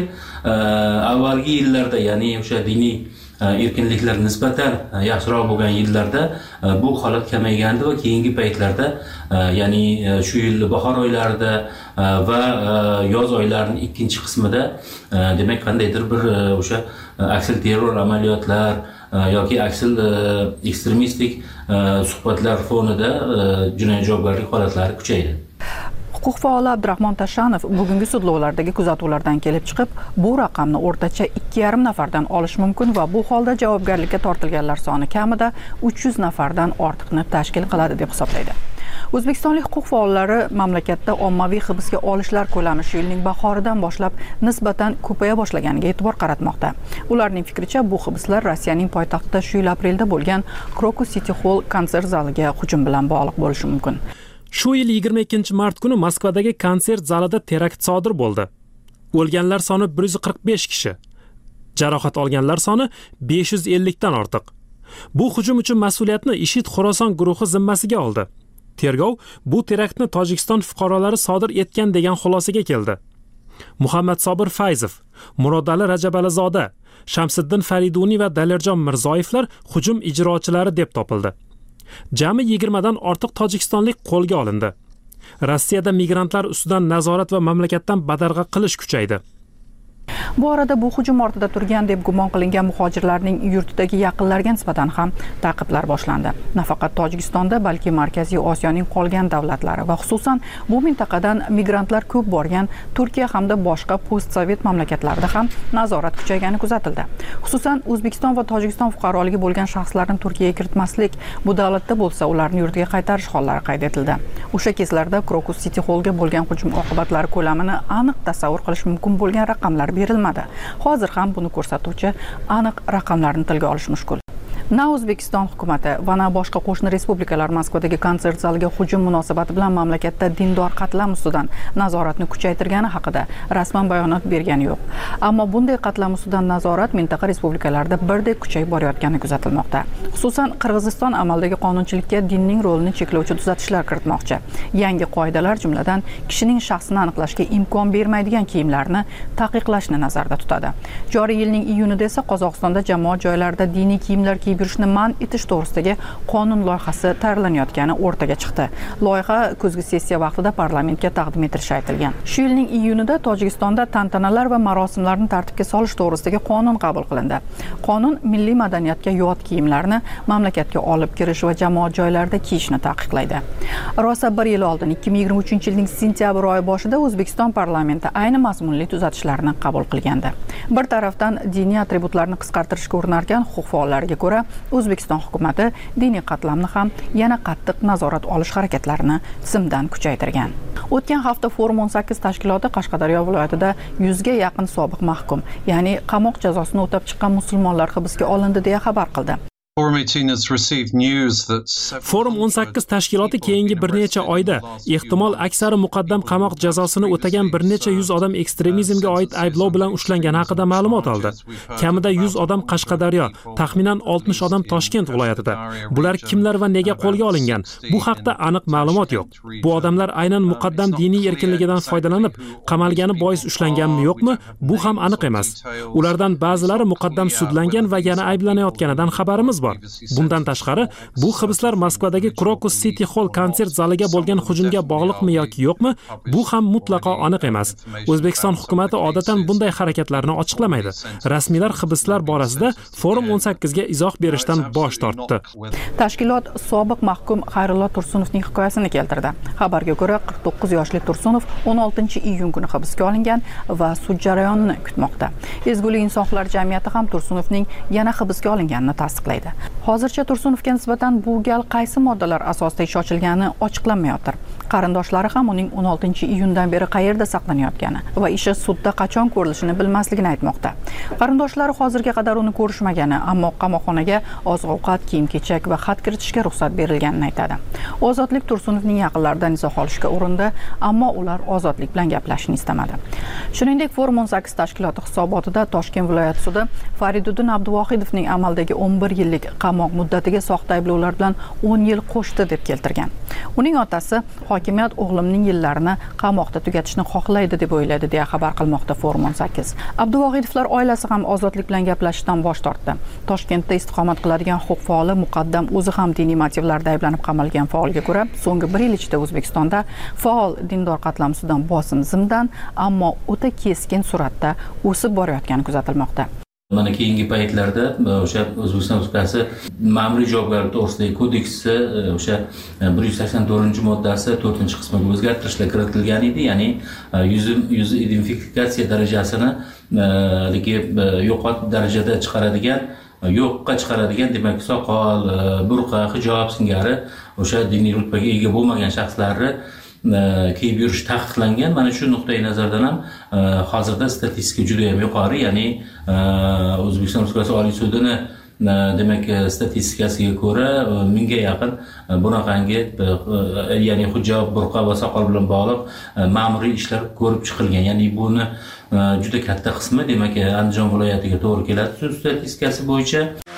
avvalgi yillarda, ya'ni o'sha diniy erkinliklar nisbatan yaxshiroq bo'lgan yillarda bu holat kamaygandi va keyingi paytlarda, ya'ni shu yil bahor oylarida va yoz oylarining ikkinchi qismida demak qandaydir bir o'sha aksil terror amaliyotlar yoki aksil ekstremistik suhbatlar fonida jinoiy javobgarlik holatlari kuchaydi. Huquq faoli Abdurahmon Tashanov bugungi sudlovlardagi kuzatuvlardan kelib chiqib, bu raqamni o'rtacha ikki yarim nafardan olish mumkin va bu holda javobgarlikka tortilganlar soni kamida uch yuz nafardan ortiqni tashkil qiladi deb hisoblaydi. O'zbekistonlik huquq faollari mamlakatda ommaviy hibsga olishlar ko'lami shu yilning bahoridan boshlab nisbatan ko'paya boshlaganiga e'tibor qaratmoqda. Ularning fikricha, bu hibslar Rossiyaning poytaxtida shu yil aprelda bo'lgan Krokus City Hall konsert zaliga hujum bilan bog'liq bo'lishi mumkin. Shu yil yigirma ikkinchi mart kuni Moskvadagi konsert zalida terakt sodir bo'ldi. O'lganlar soni bir yuz qirq besh kishi, jarohat olganlar soni besh yuz ellik dan ortiq. Bu hujum uchun mas'uliyatni IShID Xorason guruhi zimmasiga oldi. Tergov bu teraktni Tojikiston fuqarolari sodir etgan degan xulosaga keldi. Muhammad Sobir Fayzov, Murodali Rajabalizoda, Shamsiddin Fariduniy va Dalirjon Mirzoyevlar hujum ijrochilari deb topildi. Jami yigirma dan ortiq tojikistonlik qo'lga olindi. Rossiyada migrantlar ustidan nazorat va mamlakatdan badarg'a qilish kuchaydi. Bu orada bu hujum ortida turgan deb gumon qilingan muhojirlarning yurtidagi yaqinlariga nisbatan ham ta'qiblar boshlandi. Nafaqat Tojikistonda, balki Markaziy Osiyoning qolgan davlatlari va xususan bu mintaqadan migrantlar ko'p borgan Turkiya hamda boshqa postsovet mamlakatlarida ham nazorat kuchaygani kuzatildi. Xususan O'zbekiston va Tojikiston fuqaroligi bo'lgan shaxslarni Turkiyaga kiritmaslik, bu davlatda bo'lsa ularni yurtiga qaytarish hollari qayd etildi. O'sha kezlarda Crocus City Hallga bo'lgan hujum oqibatlari ko'lamini aniq tasavvur qilish mumkin bo'lgan raqamlar berilmadi. Hozir ham buni ko'rsatuvchi aniq raqamlarni tilga olish mushkul. Na O'zbekiston hukumati va na boshqa qo'shni respublikalar Moskvadagi konsert zaliga hujum munosabati bilan mamlakatda dindor qatlam ustidan nazoratni kuchaytirgani haqida rasman bayonot bergani yo'q. Ammo bunday qatlam ustidan nazorat mintaqa respublikalarida birdek kuchayib borayotgani kuzatilmoqda. Xususan Qirg'iziston amaldagi qonunchilikka dinning rolini cheklovchi tuzatishlar kiritmoqchi. Yangi qoidalar jumladan kishining shaxsini aniqlashga imkon bermaydigan kiyimlarni taqiqlashni nazarda tutadi. Joriy yilning iyunida esa Qozog'istonda jamoat joylarida diniy kiyimlar kiyib yurishni man etish to'g'risidagi qonun loyihasi tayyorlanayotgani o'rtaga chiqdi. Loyiha kuzgi sessiya vaqtida parlamentga taqdim etilishi aytilgan. Shu yilning iyunida Tojikistonda tantanalar va marosimlarni tartibga solish to'g'risidagi qonun qabul qilindi. Qonun milliy madaniyatga yot kiyimlarni mamlakatga olib kirish va jamoat joylarida kiyishni taqiqlaydi. Rosa bir yil oldin ikki ming yigirma uchinchi yilning sentyabr oyi boshida O'zbekiston parlamenti ayni mazmunli tuzatishlarni qabul qilgandi. Bir tarafdan diniy atributlarni qisqartirishga urinarkan huquq faollariga ko'ra O'zbekiston hukumati diniy qatlamni ham yana qattiq nazorat olish harakatlarini tizimdan kuchaytirgan. O'tgan hafta Forum o'n sakkiz tashkiloti Qashqadaryo viloyatida yuzga yaqin sobiq mahkum, ya'ni qamoq jazosini o'tab chiqqan musulmonlar hibsga olindi deya xabar qildi. Forum o'n sakkiz tashkiloti keyingi bir necha oyda ehtimol aksari muqaddam qamoq jazosini o'tagan bir necha yuz odam ekstremizmga oid ayblov bilan ushlangani haqida ma'lumot oldi. Kamida yuz odam Qashqadaryo, taxminan oltmish odam Toshkent viloyatida. Bular kimlar va nega qo'lga olingan? Bu haqda aniq ma'lumot yo'q. Bu odamlar aynan muqaddam diniy erkinligidan foydalanib qamalgani bois ushlanganmi yo'qmi? Bu ham aniq emas. Ulardan ba'zilari muqaddam sudlangan va yana ayblanayotganidan xabarimiz bor. Bundan tashqari, bu hibslar Moskvadagi Crocus City Hall konsert zaliga bo'lgan hujumga bog'liqmi yoki yo'qmi? Bu ham mutlaqo aniq emas. O'zbekiston hukumatı odatan bunday harakatlarni ochiqlamaydi. Rasmiylar hibslar borasida Forum o'n sakkiz ga izoh berishdan bosh tortdi. Tashkilot sobiq mahkum Xayrullo Tursunovning hikoyasini keltirdi. Xabarga ko'ra, qirq to'qqiz yoshli Tursunov o'n oltinchi iyun kuni hibsga olingan va sud jarayonini kutmoqda. Ezgulik insonlar jamiyati ham Tursunovning yana hibsga olinganini tasdiqlaydi. Hozircha Tursunovga nisbatan bu gal qaysi moddalar asosida ish ochilgani ochiqlanmayotir. Qarindoshlari ham uning o'n oltinchi iyundan beri qayerda saqlanayotgani va ishi sudda qachon ko'rilishini bilmasligini aytmoqda. Qarindoshlari hozirga qadar uni ko'rishmagani, ammo qamoqxonaga oziq-ovqat, kiyim-kechak va xat kiritishga ruxsat berilganini aytadi. Ozodlik Tursunovning yaqinlaridan izoh olishga urindi, ammo ular Ozodlik bilan gaplashishni istamadi. Shuningdek, Forum o'n sakkiz tashkiloti hisobotida Toshkent viloyat sudi Fariduddin Abduvohidovning amaldagi o'n bir yillik qamoq muddatiga soxta ayblovlar bilan o'n yil qo'shdi deb keltirgan. Uning otasi hokimiyat o'g'limning yillarini qamoqda tugatishni xohlaydi deb o'yladi deya xabar qilmoqda Forum o'n sakkiz. Abduvohidovlar oilasi ham Ozodlik bilan gaplashishdan bosh tortdi. Toshkentda istiqomat qiladigan huquq faoli muqaddam o'zi ham diniy motivlarda ayblanib qamalgan faolga ko'ra, so'nggi bir yil ichida O'zbekistonda faol dindor qatlam ustidan bosim zimdan, ammo o'ta keskin sur'atda o'sib borayotgani kuzatilmoqda. Mana keyingi paytlarda o'sha O'zbekiston Respublikasi ma'muriy javobgarlik to'g'risidagi kodeksi o'sha bir yuz sakson to'rtinchi moddasi to'rtinchi qismiga o'zgartirishlar kiritilgan edi, ya'ni yuz yuz identifikatsiya darajasini yo'qot darajada chiqaradigan, yo'qqa chiqaradigan, demak soqol, burqa, hijob singari o'sha diniy rutbaga ega bo'lmagan shaxslarni kiyib yurish taqiqlangan. Mana shu nuqtai nazardan ham hozirda statistika juda ham yuqori, ya'ni O'zbekiston Respublikasi Oliy sudini demak statistikasiga ko'ra mingga yaqin bunaqangi ya'ni hijob, burqa va soqol bilan bog'liq ma'muriy ishlar ko'rib chiqilgan. Ya'ni buni juda katta qismi demak Andijon viloyatiga to'g'ri keladi sud statistikasi bo'yicha.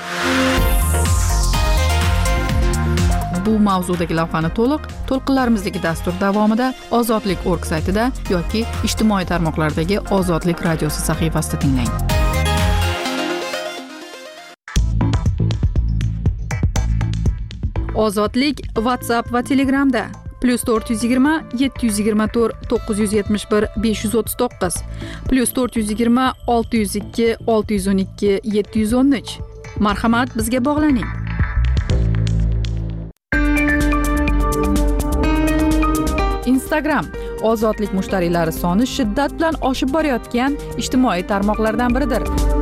Bu mavzudagi lavhani to'liq to'lqinlarimizdagi dastur davomida ozodlik org saytida yoki ijtimoiy tarmoqlardagi Ozodlik radiosi sahifasida tinglang. Ozodlik WhatsApp va Telegramda. plus to'rt yuz yigirma yetti yuz yigirma to'rt to'qqiz yuz yetmish bir besh yuz o'ttiz to'qqiz plus to'rt yuz yigirma olti yuz ikki olti yuz o'n ikki yetti yuz o'n uch. Marhamat, bizga bog'laning. Instagram ozodlik mushtariylari soni shiddat bilan oshib borayotgan ijtimoiy tarmoqlardan biridir.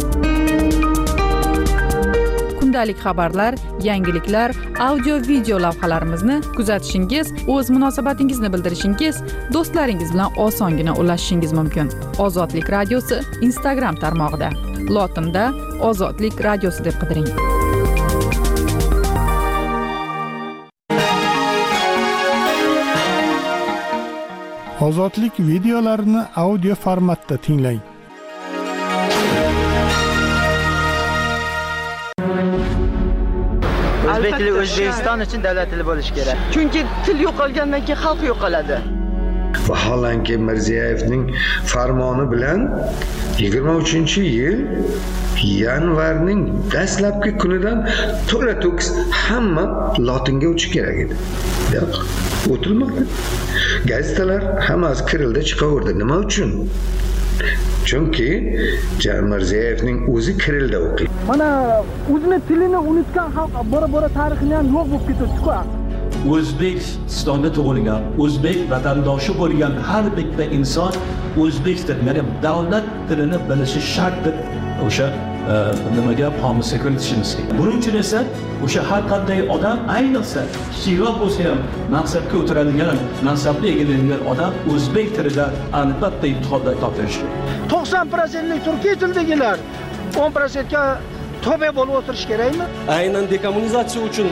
Kundalik xabarlar, yangiliklar, audio video lavhalarimizni kuzatishingiz, o'z munosabatingizni bildirishingiz, do'stlaringiz bilan osongina ulashishingiz mumkin. Ozodlik radiosi Instagram tarmog'ida. Lotinda Ozodlik radiosi deb qidiring. Ozodlik videolarini audio formatda tinglang. O'zbek tili O'zbekiston uchun davlat tili bo'lishi kerak. Chunki til yo'qolgandan keyin xalq yo'qoladi. Vaholanki Mirziyevning farmoni bilan yigirma uchinchi yil yanvarning dastlabki kunidan to'la to'kis hamma lotinga o'tishi kerak edi. Yo'q, o'tilmoqda. Gazetalar hammasi Kirilda chiqaverdi. Nima uchun? Chunki Mirziyevning o'zi Kirilda o'qiydi. Mana o'zini tilini unutgan xalq bora-bora tarixini ham yo'q bo'lib ketadi-ku. O'zbekistonda tug'ilgan, o'zbek vatandoshi bo'lgan har bitta inson o'zbek tilini, davlat tilini bilishi shartdir. O'sha nimaga qomusga kiritishimiz kerak. Buning uchun esa o'sha har qanday odam, ayniqsa kichikroq bo'lsa ham mansabga o'tiradigan, mansabli egallangan odam o'zbek tilida albatta imtihonda topshirishi kerak. to'qson foizlik turkiy tildagilar o'n foizga to'ba bo'lib o'tirish kerakmi? Aynan dekommunizatsiya uchun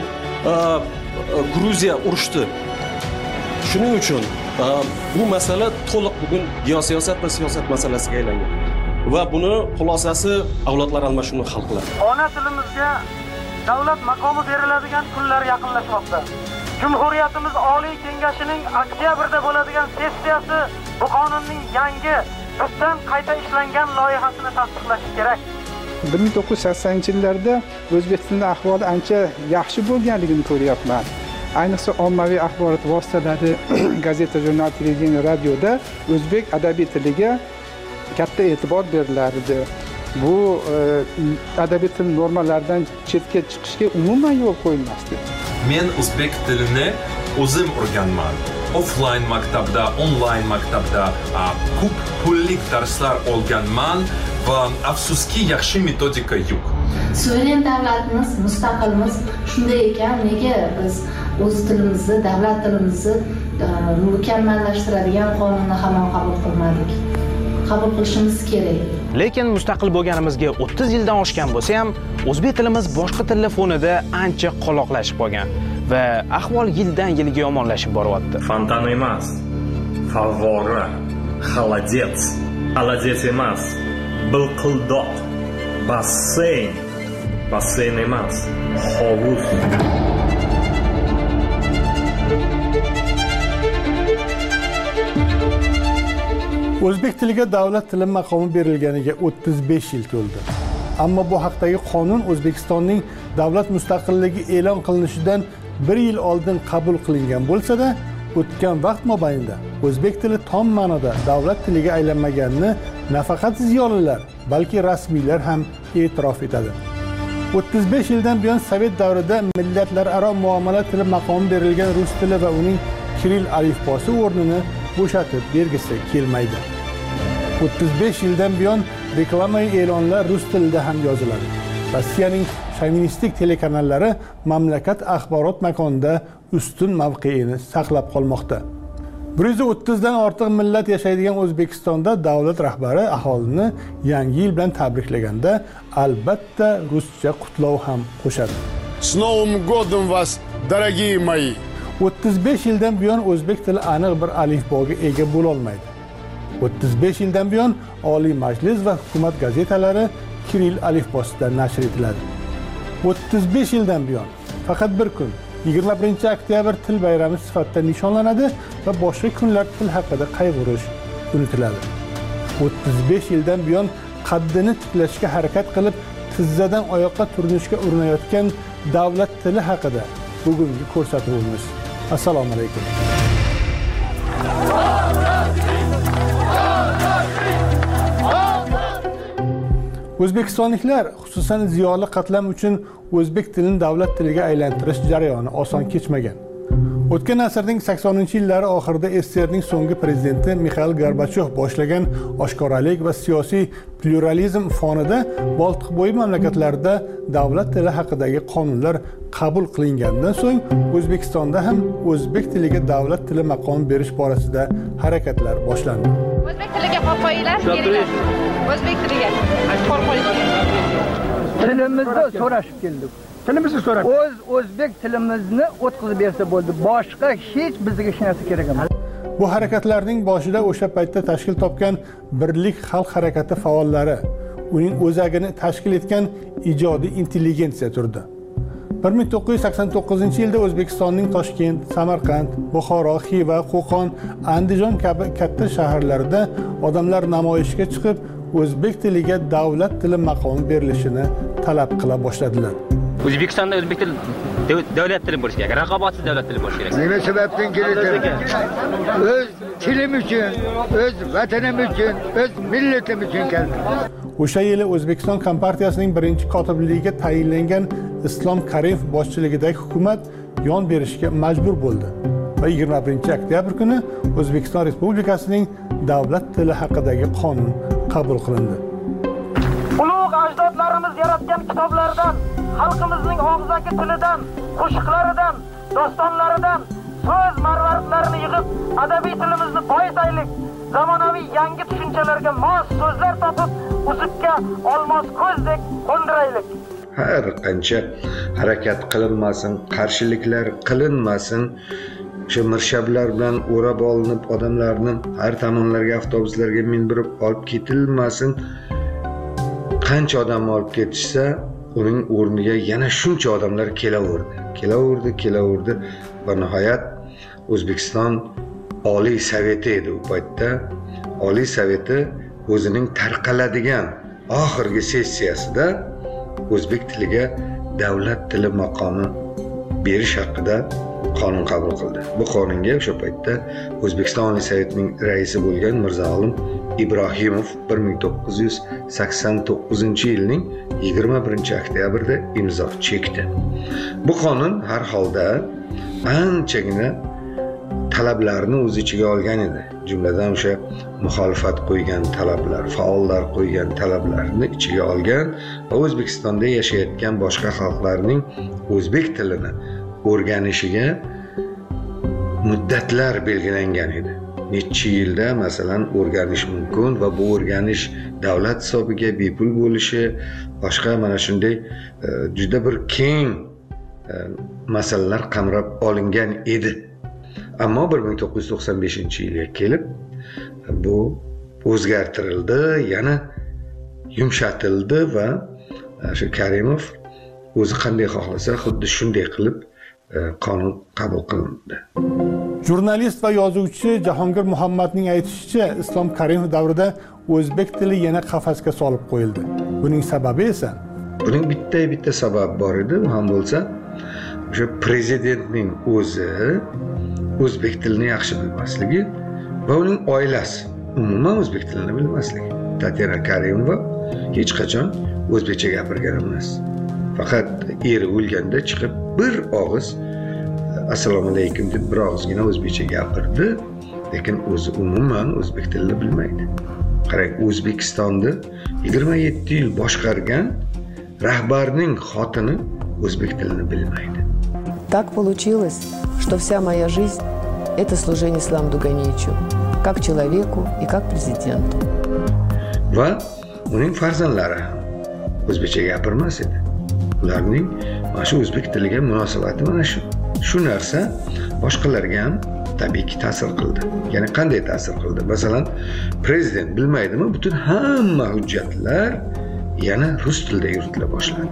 Gruziya urushdi. Shuning uchun bu masala to'liq bugun geosiyosat va siyosat masalasiga aylangan. Va buni xulosasi avlodlar almashinuvini hal qiladi. Ona tilimizga davlat maqomi beriladigan kunlar yaqinlashmoqda. Jumhuriyatimiz Oliy Kengashining oktyabrda bo'ladigan sessiyasi bu qonunning yangi tubdan qayta ishlangan loyihasini tasdiqlashi kerak. bir ming to'qqiz yuz saksonninchi yillarda O'zbekistonda ahvoli ancha yaxshi bo'lganligini ko'ryapman. Ayniqsa ommaviy axborot vositalari, gazeta, jurnal, televideniya, radioda o'zbek adabiy tiliga katta e'tibor berilardi. Bu adabiy til normalaridan chetga chiqishga umuman yo'l qo'yilmasdi. Men o'zbek tilini o'zim o'rganman. Offline maktabda, onlayn maktabda ko'p pullik darslar olganman va afsuski yaxshi metodika yo'q. Suveren davlatimiz, mustaqilmiz shunday ekan, nega biz o'z tilimizni, davlat tilimizni mukammallashtiradigan qonunni hamon qabul qilmadik? Qabul qilishimiz kerak. Lekin mustaqil bo'lganimizga o'ttiz yildan oshgan bo'lsa ham, o'zbek tilimiz boshqa tillar fonida ancha qoloqlashib qolgan va ahvol yildan yilga yomonlashib boryapti. Fontan emas, favvora, xolodets, xolodets emas, bilqildoq, basseyn, basseyn emas, hovuz. O'zbek tiliga davlat tili maqomi berilganiga o'ttiz besh yil to'ldi. Ammo bu haqdagi qonun O'zbekistonning davlat mustaqilligi e'lon qilinishidan bir yil oldin qabul qilingan bo'lsa-da, o'tgan vaqt mobaynida o'zbek tili tom ma'noda davlat tiliga aylanmaganini nafaqat ziyolilar, balki rasmiylar ham e'tirof etadi. o'ttiz besh yildan buyon Sovet davrida millatlararo muomala tili maqomi berilgan rus tili va uning Kiril alifbosi o'rnini bo'shatib bergisi kelmaydi. o'ttiz besh yildan buyon reklama e'lonlar rus tilida ham yoziladi. Rossiyaning shovinistik telekanallari mamlakat axborot makonida ustun mavqeini saqlab qolmoqda. bir yuz o'ttiz dan ortiq millat yashaydigan O'zbekistonda davlat rahbari aholini yangi yil bilan tabriklaganda albatta ruscha qutlov ham qo'shadi. С Новым годом вас, дорогие мои! o'ttiz besh yildan buyon o'zbek tili aniq bir alifboga ega bo'la olmaydi. o'ttiz besh yildan buyon Oliy Majlis va hukumat gazetalari Kiril alifbosida nashr etiladi. o'ttiz besh yildan buyon faqat bir kun yigirma birinchi oktyabr til bayrami sifatida nishonlanadi va boshqa kunlar til haqida qayg'urish unutiladi. o'ttiz besh yildan buyon qaddini tiklashga harakat qilib tizzadan oyoqqa turinishga urinayotgan davlat tili haqida bugungi ko'rsatuvimiz. Assalomu alaykum. O'zbekistonliklar, xususan ziyoli qatlam uchun o'zbek tilini davlat tiliga aylantirish jarayoni oson kechmagan. O'tgan asrning saksoninchi yillari oxirida S S R ning so'nggi prezidenti Mixail Gorbachyov boshlagan oshkoralik va siyosiy pluralizm fonida Boltiqbo'yi mamlakatlarida davlat tili haqidagi qonunlar qabul qilingandan so'ng O'zbekistonda ham o'zbek tiliga davlat tili maqomi berish borasida harakatlar boshlandi. O'zbek tiliga qo'l qo'yinglar, keling. O'zbek tiliga qo'l qo'yinglar. Tilimizda so'rashib keldik. Tilimizni so'rab. O'z o'zbek tilimizni o'tkazib bersa bo'ldi. Boshqa hech bizga hech narsa kerak emas. Bu harakatlarning boshida o'sha paytda tashkil topgan Birlik xalq harakati faollari, uning o'zagini tashkil etgan ijodiy intelligensiya turdi. bir ming to'qqiz yuz sakson to'qqizinchi yilda O'zbekistonning Toshkent, Samarqand, Buxoro, Xiva, Qo'qon, Andijon kabi katta shaharlarida odamlar namoyishga chiqib, o'zbek tiliga davlat tili maqomi berilishini talab qila boshladilar. O'zbekistonda o'zbek tili davlat tili bo'lishi kerak, raqobatsiz davlat tili bo'lishi kerak. Nima sababdan keladi? O'z tilim uchun, o'z vatanim uchun, o'z millatim uchun keldim. O'sha yili O'zbekiston Kompartiyasining birinchi kotibligiga tayinlangan Islom Karimov boshchiligidagi hukumat yon berishga majbur bo'ldi va yigirma birinchi oktyabr kuni O'zbekiston Respublikasining davlat tili haqidagi qonun qabul qilindi. Ulug' ajdodlarimiz yaratgan kitoblardan, xalqimizning og'zaki tilidan, qo'shiqlaridan, dostonlaridan so'z marvaridlarini yig'ib, adabiy tilimizni boyitaylik. Zamonaviy yangi tushunchalarga mos so'zlar topib, uzukka olmos ko'zdek qo'ndiraylik. Har qancha harakat qilinmasin, qarshiliklar qilinmasin, o'sha mirshablar bilan o'rab olinib, odamlarni har tomonlarga, avtobuslarga mindirib olib ketilmasin. Qancha odam olib ketishsa, uning o'rniga yana shuncha odamlar kelaverdi. Kelaverdi, kelaverdi va nihoyat O'zbekiston Oliy Soveti edi u paytda. Oliy Soveti o'zining tarqaladigan oxirgi sessiyasida o'zbek tiliga davlat tili maqomi berish haqida qonun qabul qildi. Bu qonunga o'sha paytda O'zbekiston Oliy Sovetining raisi bo'lgan Mirzo-Olim Ibrohimov bir ming to'qqiz yuz sakson to'qqizinchi yilning yigirma birinchi oktyabrda imzo chekdi. Bu qonun har holda anchagina talablarni o'z ichiga olgan edi. Jumladan o'sha muxolifat qo'ygan talablar, faollar qo'ygan talablarni ichiga olgan va O'zbekistonda yashayotgan boshqa xalqlarning o'zbek tilini o'rganishiga muddatlar belgilangan edi. Necha yilda masalan o'rganish mumkin va bu o'rganish davlat hisobiga bepul bo'lishi, boshqa mana shunday juda bir keng masalalar qamrab olingan edi. Ammo bir ming to'qqiz yuz to'qson beshinchi yilga kelib bu o'zgartirildi, yana yumshatildi va shu Karimov o'zi qanday xohlasa xuddi shunday qilib qonun qabul qilindi. Jurnalist va yozuvchi Jahongir Muhammadning aytishicha, Islom Karimov davrida o'zbek tili yana qafasga solib qo'yildi. Buning sababi esa, buning bitta bitta sababi bor edi, u ham bo'lsa, o'sha prezidentning o'zi o'zbek tilini yaxshi bilmasligi va uning oilasi umuman o'zbek tilini bilmasligi. Tatyana Karimova hech qachon o'zbekcha gapirgan emas. Faqat eri o'lganda chiqib bir og'iz assalomu alaykum deb bir og'izgina o'zbekcha gapirdi, lekin o'zi umuman o'zbek tilini bilmaydi. Qarang, O'zbekistonni yigirma yetti yil boshqargan rahbarning xotini o'zbek tilini bilmaydi. Так получилось, что вся моя жизнь – это служение Исламу Дуганичу, как человеку и как президенту. Va uning farzandlari ham o'zbekcha gapirmas edi. Ularning mana shu o'zbek tiliga munosabati mana shu. Shu narsa boshqalarga ham tabiiyki ta'sir qildi. Ya'ni qanday ta'sir qildi? Masalan, prezident bilmaydimi, butun hamma hujjatlar yana rus tilida yuritila boshladi.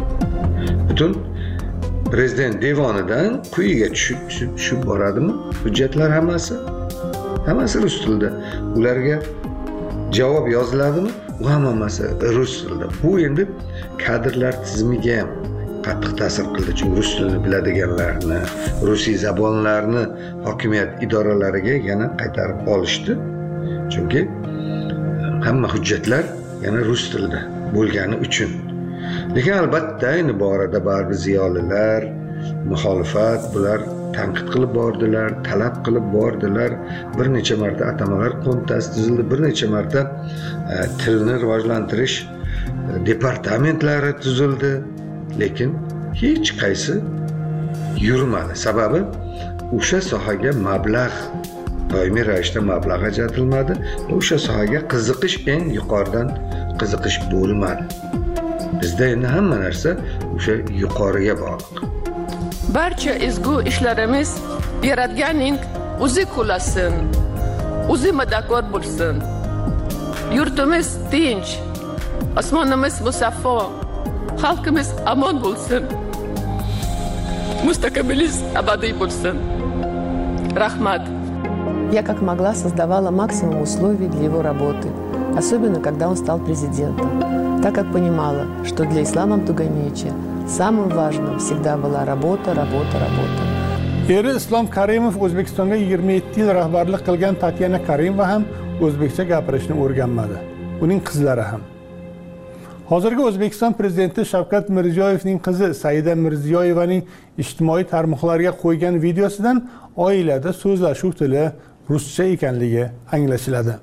Butun prezident devonidan quyiga tushib tushib tushib boradimi? Hujjatlar hammasi hammasi rus tilida. Ularga javob yoziladimi? Bu hammasi rus tilida. Bu endi kadrlar tizimiga ham qattiq ta'sir qildi. Chunki rus tilini biladiganlarni, rusiy zabonlarni hokimiyat idoralariga yana qaytarib olishdi. Chunki hamma hujjatlar yana rus tilida bo'lgani uchun. Lekin albatta ayni borada baribir ziyolilar, muxolifat bular tanqid qilib bordilar, talab qilib bordilar. Bir necha marta atamalar qo'mitasi tuzildi, bir necha marta e, tilni rivojlantirish e, departamentlari tuzildi. Lekin hech qaysi yurmadi. Sababi o'sha sohaga mablag' doimiy ravishda mablag' ajratilmadi. O'sha sohaga qiziqish eng yuqoridan qiziqish bo'lmadi. Bizda endi hamma narsa o'sha yuqoriga bog'liq. Barcha ezgu ishlarimiz Yaratganning o'zi qo'llasin, o'zi madadkor bo'lsin. Yurtimiz tinch, osmonimiz musaffo, xalqimiz omon bo'lsin. Mustaqbilimiz abadiy bo'lsin. Rahmat. Я как могла создавала максимум условий для его работы, особенно когда он стал президентом, так как понимала, что для Ислама Абдуганиевича самым важным всегда была работа, работа, работа. Eri Islom Karimov O'zbekistonga yigirma yetti yil rahbarlik qilgan Tatyana Karimova ham o'zbekcha gapirishni o'rganmadi. Uning qizlari ham. Hozirgi O'zbekiston prezidenti Shavkat Mirziyoyevning qizi Saida Mirziyoyevaning ijtimoiy tarmoqlarga qo'ygan videosidan oilada so'zlashuv tili ruscha ekanligi anglashiladi.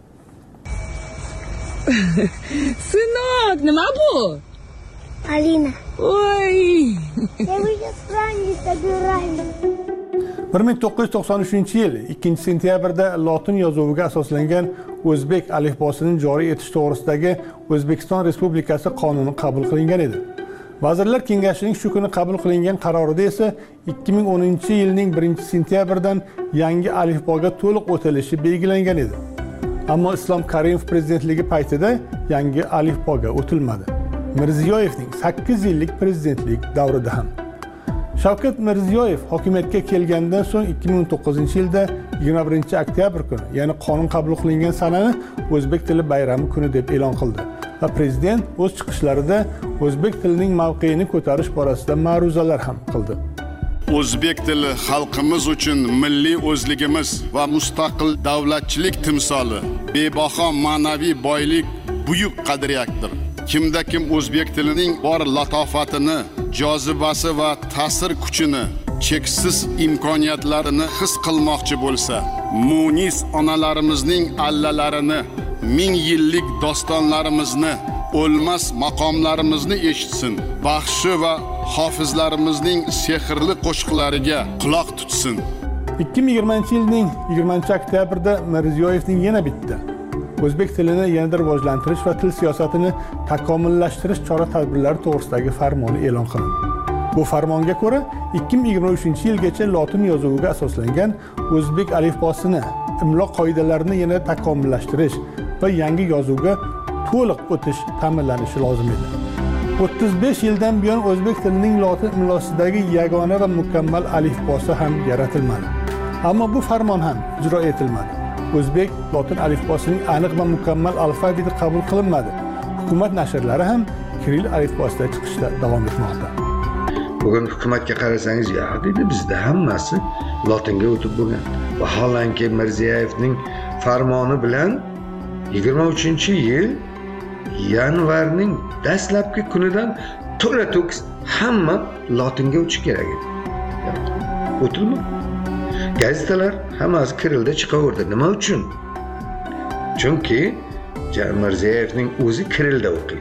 Сынок, nima bu? Alina. Ой. Я уже с вами собираюсь. bir ming to'qqiz yuz to'qson uchinchi yil ikkinchi sentyabrda lotin yozuviga asoslangan o'zbek alifbosini joriy etish to'g'risidagi O'zbekiston Respublikasi qonuni qabul qilingan edi. Vazirlar Kengashining shu kuni qabul qilingan qarorida esa ikki ming o'ninchi yilning birinchi sentyabridan yangi alifboga to'liq o'tilishi belgilangan edi. Ammo Islom Karimov prezidentligi paytida yangi alifboga o'tilmadi. Mirziyoyevning sakkiz yillik prezidentlik davrida ham. Shavkat Mirziyoyev hokimiyatga kelgandan so'ng ikki ming o'n to'qqizinchi yilda yigirma birinchi oktyabr kuni, ya'ni qonun qabul qilingan sanani o'zbek tili bayrami kuni deb e'lon qildi. Va prezident o'z chiqishlarida o'zbek tilining mavqeini ko'tarish borasida ma'ruzalar ham qildi. O'zbek tili xalqimiz uchun milliy o'zligimiz va mustaqil davlatchilik timsoli, bebaho ma'naviy boylik, buyuk qadriyatdir. Kimda kim o'zbek tilining bor latofatini, jozibasi va ta'sir kuchini, cheksiz imkoniyatlarini his qilmoqchi bo'lsa, munis onalarimizning allalarini, ming yillik dostonlarimizni, o'lmas maqomlarimizni eshitsin, baxshi va hofizlarimizning sehrli qo'shiqlariga quloq tutsin. ikki ming yigirmanchi yilning yigirmanchi oktyabrda Mirziyoyevning yana bitta o'zbek tilini yanada rivojlantirish va til siyosatini takomillashtirish chora-tadbirlari to'g'risidagi farmoni e'lon qilindi. Bu farmonga ko'ra ikki ming yigirma uchinchi yilgacha lotin yozuviga asoslangan o'zbek alifbosini, imlo qoidalarini yanada takomillashtirish va yangi yozuvga to'liq o'tish ta'minlanishi lozim edi. o'ttiz besh yildan buyon o'zbek tilining lotin imlosidagi yagona va mukammal alifbosi ham yaratilmadi. Ammo bu farmon ham ijro etilmadi. O'zbek lotin alifbosining aniq va mukammal alfabeti qabul qilinmadi. Hukumat nashrlari ham kiril alifbosida chiqishda davom etmoqda. Bugun hukumatga qarasangiz, ya dedi, bizda hammasi lotinga o'tib bo'lgan. Vaholanki Mirziyoyevning farmoni bilan yigirma uchinchi yil yanvarning dastlabki kunidan to'la to'kis hamma lotinga o'tish kerak edi. O'tilmadi. Gazetalar hammasi kirilda chiqaverdi. Nima uchun? Chunki Mirziyoyevning o'zi kirilda o'qiydi.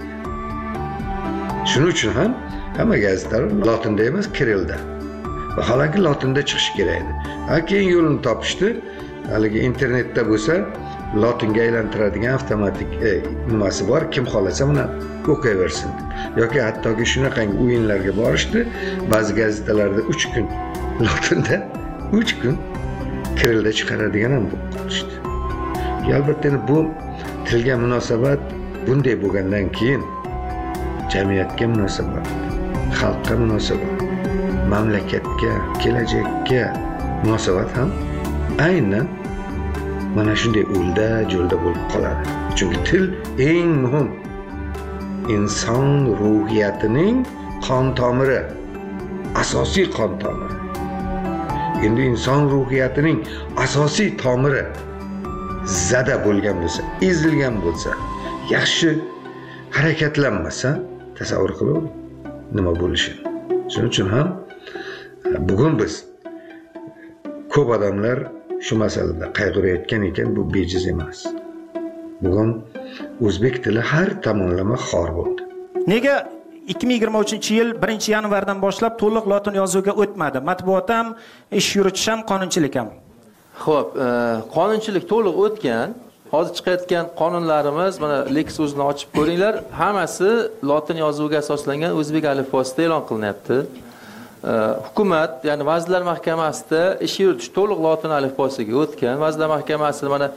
Shuning uchun ham hamma gazetalar lotinda emas, kirilda. Vaholanki lotinda chiqishi kerak edi. Ha, keyin yo'lini topishdi. Haligi internetda bo'lsa, lotinga aylantiradigan avtomatik e, nimasi bor, kim xohlasa buni o'qiyversin. Yoki hattoki shunaqangi o'yinlarga borishdi. Ba'zi gazetalarda uch kun lotinda, uch kun kirilda chiqaradigan ham bo'lishdi. Albatta bu tilga munosabat bunday bo'lgandan keyin jamiyatga munosabat, xalqqa munosabat, mamlakatga, kelajakka munosabat ham aynan mana shunday o'lda jo'lda bo'lib qoladi. Chunki til eng muhim inson ruhiyatining qon tomiri, asosiy qon tomiri. Endi inson ruhiyatining asosiy tomiri zada bo'lgan bo'lsa, ezilgan bo'lsa, yaxshi harakatlanmasa tasavvur qilavering nima bo'lishini. Shuning uchun ham bugun biz ko'p odamlar shu masalada qayg'urayotgan ekan, bu bejiz emas. Bugun o'zbek tili har tomonlama xor bo'ldi. Nega ikki ming yigirma uchinchi yil birinchi yanvardan boshlab to'liq lotin yozuviga o'tmadi? Matbuot ham, ish yuritish ham, qonunchilik ham. Xo'p, qonunchilik to'liq o'tgan. Hozir chiqayotgan qonunlarimiz, mana Lex o'zini ochib ko'ringlar, hammasi lotin yozuviga asoslangan o'zbek alifbosida e'lon qilinyapti. Hukumat, ya'ni Vazirlar Mahkamasida ish yuritish to'liq lotin alifbosiga o'tgan. Vazirlar Mahkamasi mana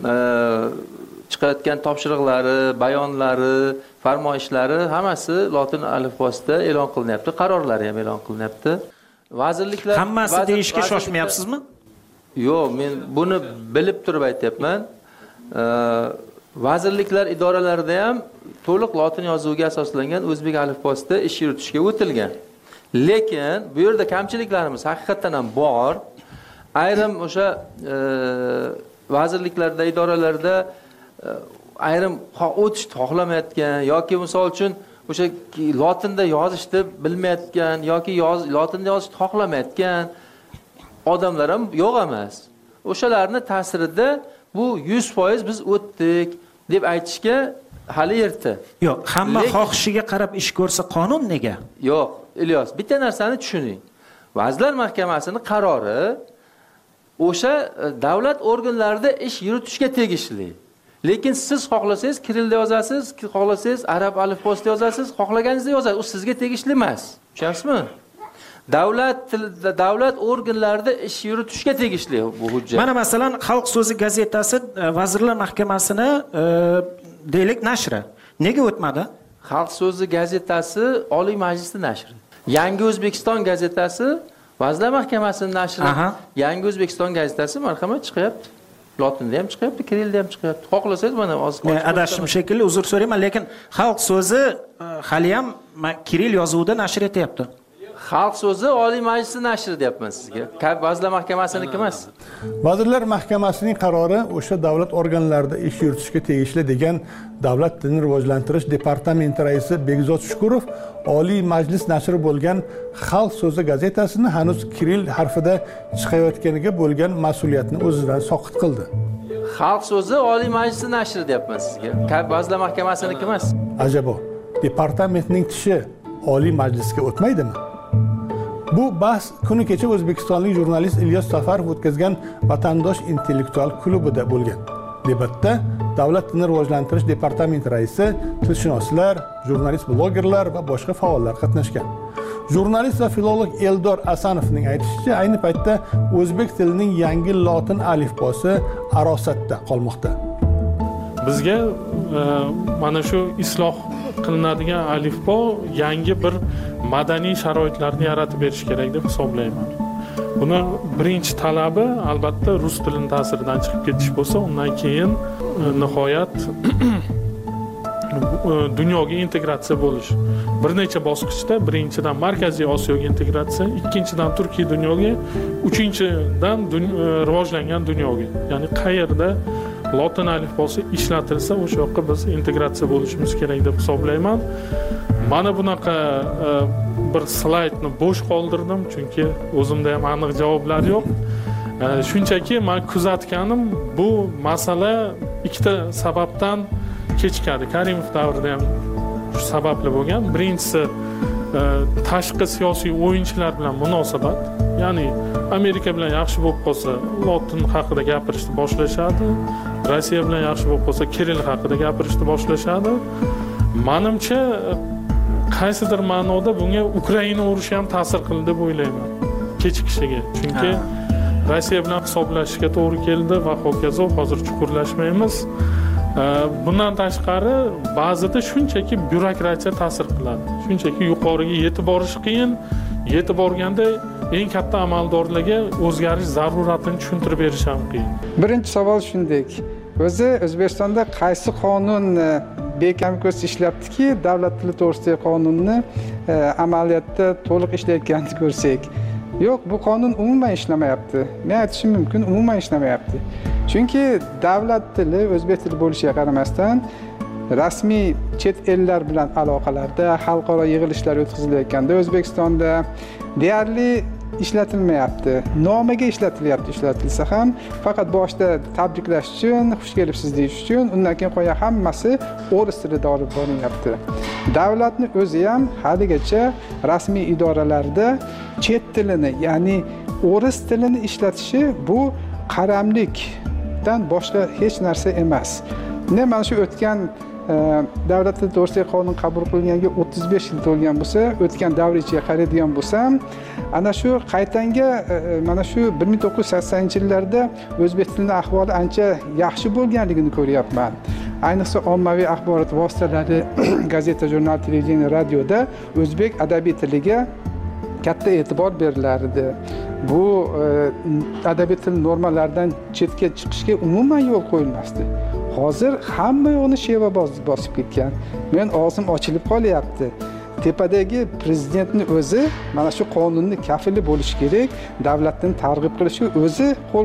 chiqayotgan topshiriqlari, bayonlari, farmoyishlari hammasi lotin alifbosida e'lon qilinyapti. Qarorlari ham e'lon qilinyapti. Vazirliklar hammasi deyishga shoshmayapsizmi? Yo'q, men buni bilib turib aytyapman. Vazirliklar idoralarida ham to'liq lotin yozuviga asoslangan o'zbek alifbosida ish yuritishga o'tilgan. Lekin bu yerda kamchiliklarimiz haqiqatan ham bor. Ayrim o'sha vazirliklarda, idoralarda ayrim o'tishni xohlamayotgan yoki misol uchun o'sha lotinda yozishni bilmayotgan yoki lotinda yozishni xohlamayotgan odamlar ham yo'q emas. O'shalarning ta'sirida bu yuz foiz biz o'tdik deb aytishga hali erta. Yo'q, hamma xohishiga qarab ish ko'rsa qonun nega? Yo'q, Ilyos, bitta narsani tushuning. Vazirlar Mahkamasining qarori o'sha davlat organlarida ish yuritishga tegishli. Lekin siz xohlasangiz kirilda yozasiz, xohlasangiz arab alifbosida yozasiz, xohlaganingizda yozasiz. U sizga tegishli emas. Tushunyapsizmi? Davlat davlat organlarida ish yuritishga tegishli bu hujjat. Mana masalan, Xalq so'zi gazetasi Vazirlar Mahkamasini deylik nashri nega o'tmadi? Xalq so'zi gazetasi Oliy Majlisning nashri. Yangi O'zbekiston gazetasi Vazirlar Mahkamasining nashri. Yangi O'zbekiston gazetasi marhamat chiqyapti. Lotinda ham chiqyapti, kirilda ham chiqyapti. Xohlasangiz mana hozir adashim shekilli, uzr so'rayman, lekin Xalq so'zi hali ham kiril yozuvida nashr etyapti. Xalq so'zi Oliy Majlisning nashri deyapman sizga. Vazirlar Mahkamasiniki emas. Vazirlar Mahkamasining qarori o'sha davlat organlarida ish yuritishga tegishli degan Davlat tilini rivojlantirish departamenti raisi Begzod Shukurov Oliy Majlis nashri bo'lgan Xalq so'zi gazetasini hanuz kiril harfida chiqayotganiga bo'lgan mas'uliyatni o'zidan soqit qildi. Xalq so'zi Oliy Majlisning nashri deyapman sizga. Vazirlar Mahkamasiniki emas. Ajabo, departamentning tishi Oliy Majlisga o'tmaydimi? Bu bahs kuni kecha o'zbekistonlik jurnalist Ilyos Safarov o'tkazgan Vatandosh intellektual klubida bo'lgan. Debatda Davlat tilini rivojlantirish departamenti raisi, tilshunoslar, jurnalist blogerlar va boshqa faollar qatnashgan. Jurnalist va filolog Eldor Asanovning aytishicha, ayni paytda o'zbek tilining yangi lotin alifbosi arosatda qolmoqda. Bizga mana shu isloh qilinadigan alifbo yangi bir madaniy sharoitlarni yaratib berish kerak deb hisoblayman. Buni birinchi talabi albatta rus tilining ta'siridan chiqib ketish bo'lsa, undan keyin nihoyat dunyoga integratsiya bo'lish. Bir necha bosqichda birinchidan Markaziy Osiyoga integratsiya, ikkinchidan Turkiy dunyoga, uchinchidan rivojlangan dunyoga. Ya'ni qayerda lotin alifbosi ishlatilsa, o'sha yoqqa biz integratsiya bo'lishimiz kerak deb hisoblayman. Mana bunaqa bir slaydni bo'sh qoldirdim, chunki o'zimda ham aniq javoblar yo'q. Shunchaki men kuzatganim, bu masala ikkita sababdan kechikadi. Karimov davrida ham shu sababli bo'lgan. Birinchisi tashqi siyosiy o'yinchilar bilan munosabat. Ya'ni Amerika bilan yaxshi bo'lib qolsa, lotin haqida gapirishni boshlashadi. Rossiya bilan yaxshi bo'lib qolsa, kiril haqida gapirishni boshlashadi. Menimcha qaysidir ma'noda bunga Ukraina urushi ham ta'sir qildi deb o'ylayman. Kechikishiga. Chunki Rossiya bilan hisoblashishga to'g'ri keldi va hokazo, hozir chuqurlashmaymiz. Bundan tashqari ba'zida shunchaki byurokratiya ta'sir qiladi. Shunchaki yuqoriga yetib borish qiyin, yetib borganda eng katta amaldorlarga o'zgarish zaruratini tushuntirib berish ham qiyin. Birinchi savol shunday. O'zi O'zbekistonda qaysi qonun bekam ko'z ishlatdiki, davlat tili to'g'risidagi qonunni amaliyotda to'liq ishlayotganini ko'rsak. Yo'q, bu qonun umuman ishlamayapti. Men aytishim mumkin, umuman ishlamayapti. Chunki davlat tili o'zbek tili bo'lishiga qaramasdan rasmiy chet ellar bilan aloqalarda, xalqaro yig'ilishlar o'tkazilayotganda O'zbekistonda deyarli ishlatilmayapti. Nomiga ishlatilyapti, ishlatilsa ham faqat boshda tabriklash uchun, xush kelibsiz deyish uchun, undan keyin qo'ya hammasi o'ris tilida olib borilyapti. Davlatning o'zi ham haligacha rasmiy idoralarda chet tilini, ya'ni o'ris tilini ishlatishi bu qaramlikdan boshqa hech narsa emas. Ne mana shu o'tgan davlat tili to'g'risidagi qonun qabul qilinganiga o'ttiz besh yil to'lgan bo'lsa, o'tgan davr ichiga qaraydigan bo'lsam, ana shu qaytanga mana shu bir ming to'qqiz yuz saksoninchi yillarda o'zbek tilining ahvoli ancha yaxshi bo'lganligini ko'ryapman. Ayniqsa ommaviy axborot vositalari, gazeta, jurnal, televideniya, radioda o'zbek adabiy tiliga katta e'tibor berilardi. Bu adabiy til normalaridan chetga chiqishga umuman yo'l qo'yilmasdi. Hozir hamma yo'qni sheva bosib ketgan. Men og'zim ochilib qolyapti. Tepadagi prezidentning o'zi mana shu qonunni kafili bo'lishi kerak, davlatni targ'ib qilishga o'zi qo'l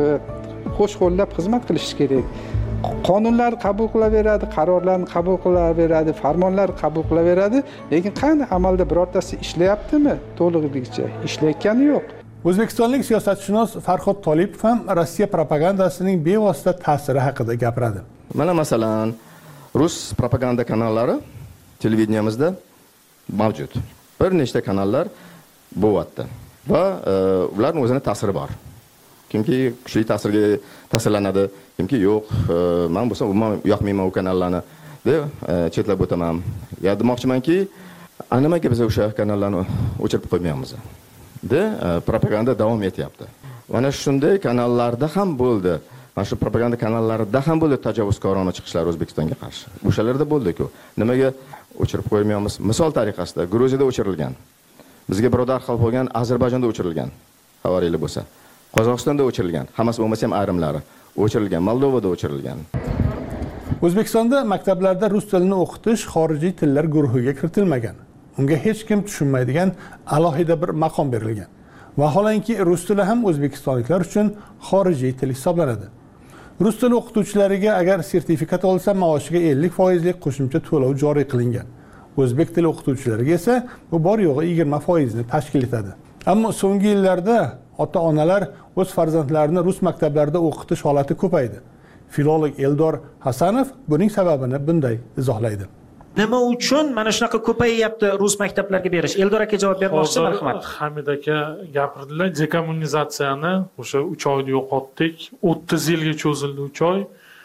qo'sh qo'llab xizmat qilish kerak. Qonunlar qabul qilaveradi, qarorlarni qabul qilaveradi, farmonlar qabul qilaveradi, lekin qani amalda birortasi ishlayaptimi to'lig'icha? Ishlayotgani yo'q. O'zbekistonlik siyosatshunos Farhod Tolipov ham Rossiya propagandasining bevosita ta'siri haqida gapiradi. Mana masalan, rus propaganda kanallari televideniyamizda mavjud. Bir nechta kanallar bo'lyapti va ularning o'zining ta'siri bor. Kimki kuchli ta'sirga ta'sirlanadi, kimki yo'q, men bo'lsa umuman yoqmayman u kanallarni deb chetlab o'taman. Ya demoqchimanki, nimaga biz o'sha kanallarni o'chirib qo'ymaymiz? de propaganda davom etyapti. Mana shunday kanallarda ham bo'ldi. Mana shu propaganda kanallarida ham bo'ldi tajovuzkorona chiqishlar O'zbekistonga qarshi. O'shalarda bo'ldi-ku. Nimaga o'chirib qo'ymaymiz? Misol tariqasida Gruziyada o'chirilgan. Bizga birodar xalq bo'lgan Ozarbayjonda o'chirilgan. Xabaringiz bo'lsa. Qozog'istonda o'chirilgan. Hammasi bo'lmasa ham ayrimlari o'chirilgan. Moldovada o'chirilgan. O'zbekistonda maktablarda rus tilini o'qitish xorijiy tillar guruhiga kiritilmagan. Unga hech kim tushunmaydigan alohida bir maqom berilgan. Vaholanki rus tili ham o'zbekistonliklar uchun xorijiy til hisoblanadi. Rus tili o'qituvchilariga agar sertifikat olsa, maoshiga ellik foiz lik qo'shimcha to'lov joriy qilingan. O'zbek tili o'qituvchilariga esa bu bor yo'g'i yigirma foiz ni tashkil etadi. Ammo so'nggi yillarda ota-onalar o'z farzandlarini rus maktablarida o'qitish holati ko'paydi. Filolog Eldor Hasanov buning sababini bunday izohlaydi. Nima uchun mana shunaqa ko'payyapti rus maktablarga berish? Eldor aka javob bermoqchi, marhamat. Hamid aka gapirdilar, dekommunizatsiyani o'sha uch oyda yo'qotdik. o'ttiz yilga cho'zildi uch oy.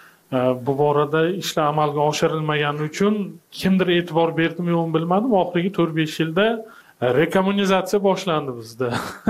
Bu borada ishlar amalga oshirilmagani uchun kimdir e'tibor berdimi yo'qmi bilmadim. Oxirgi to'rt besh yilda rekommunizatsiya boshlandi bizda.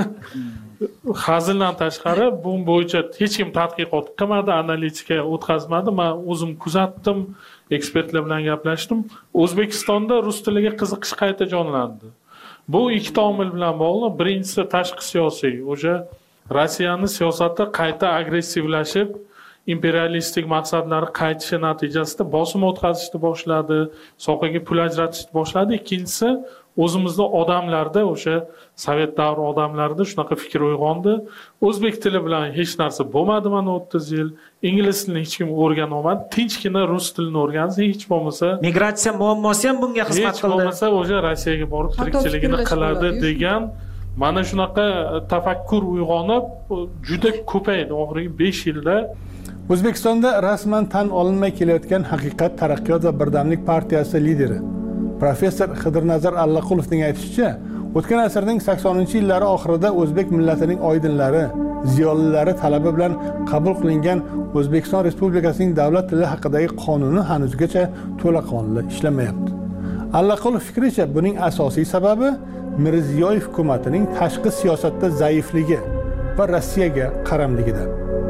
Hazildan tashqari bu bo'yicha hech kim tadqiqot qilmadi, analitika o'tkazmadi. Men o'zim kuzatdim, ekspertlar bilan gaplashdim. O'zbekistonda rus tiliga qiziqish qayta jonlandi. Bu ikki omil bilan bog'liq. Birinchisi tashqi siyosiy. O'sha Rossiyaning siyosati qayta agressivlashib, imperialistik maqsadlari qaytishi natijasida bosim o'tkazishni boshladi, sohaga pul ajratishni boshladi. Ikkinchisi o'zimizda odamlarda, o'sha sovet davri odamlarida shunaqa fikr uyg'ondi. O'zbek tili bilan hech narsa bo'lmadi mana o'ttiz yil. Ingliz tilini hech kim o'rgana olmadi. Tinchgina rus tilini o'rgansa, hech bo'lmasa migratsiya muammosi ham bunga xizmat qildi. Hech bo'lmasa o'sha Rossiyaga borib tirikchiligini qiladi degan mana shunaqa tafakkur uyg'onib juda ko'paydi oxirgi besh yilda. O'zbekistonda rasman tan olinmay kelayotgan Haqiqat, Taraqqiyot va Birdamlik partiyasi lideri professor Xidirnazar Allaqulovning aytishicha, o'tgan asrning saksoninchi yillari oxirida o'zbek millatining oydinlari, ziyolilari talabi bilan qabul qilingan O'zbekiston Respublikasining davlat tili haqidagi qonuni hanuzgacha to'laqonli ishlamayapti. Allaqulov fikricha, buning asosiy sababi Mirziyoyev hukumatining tashqi siyosatda zaifligi va Rossiyaga qaramligidir.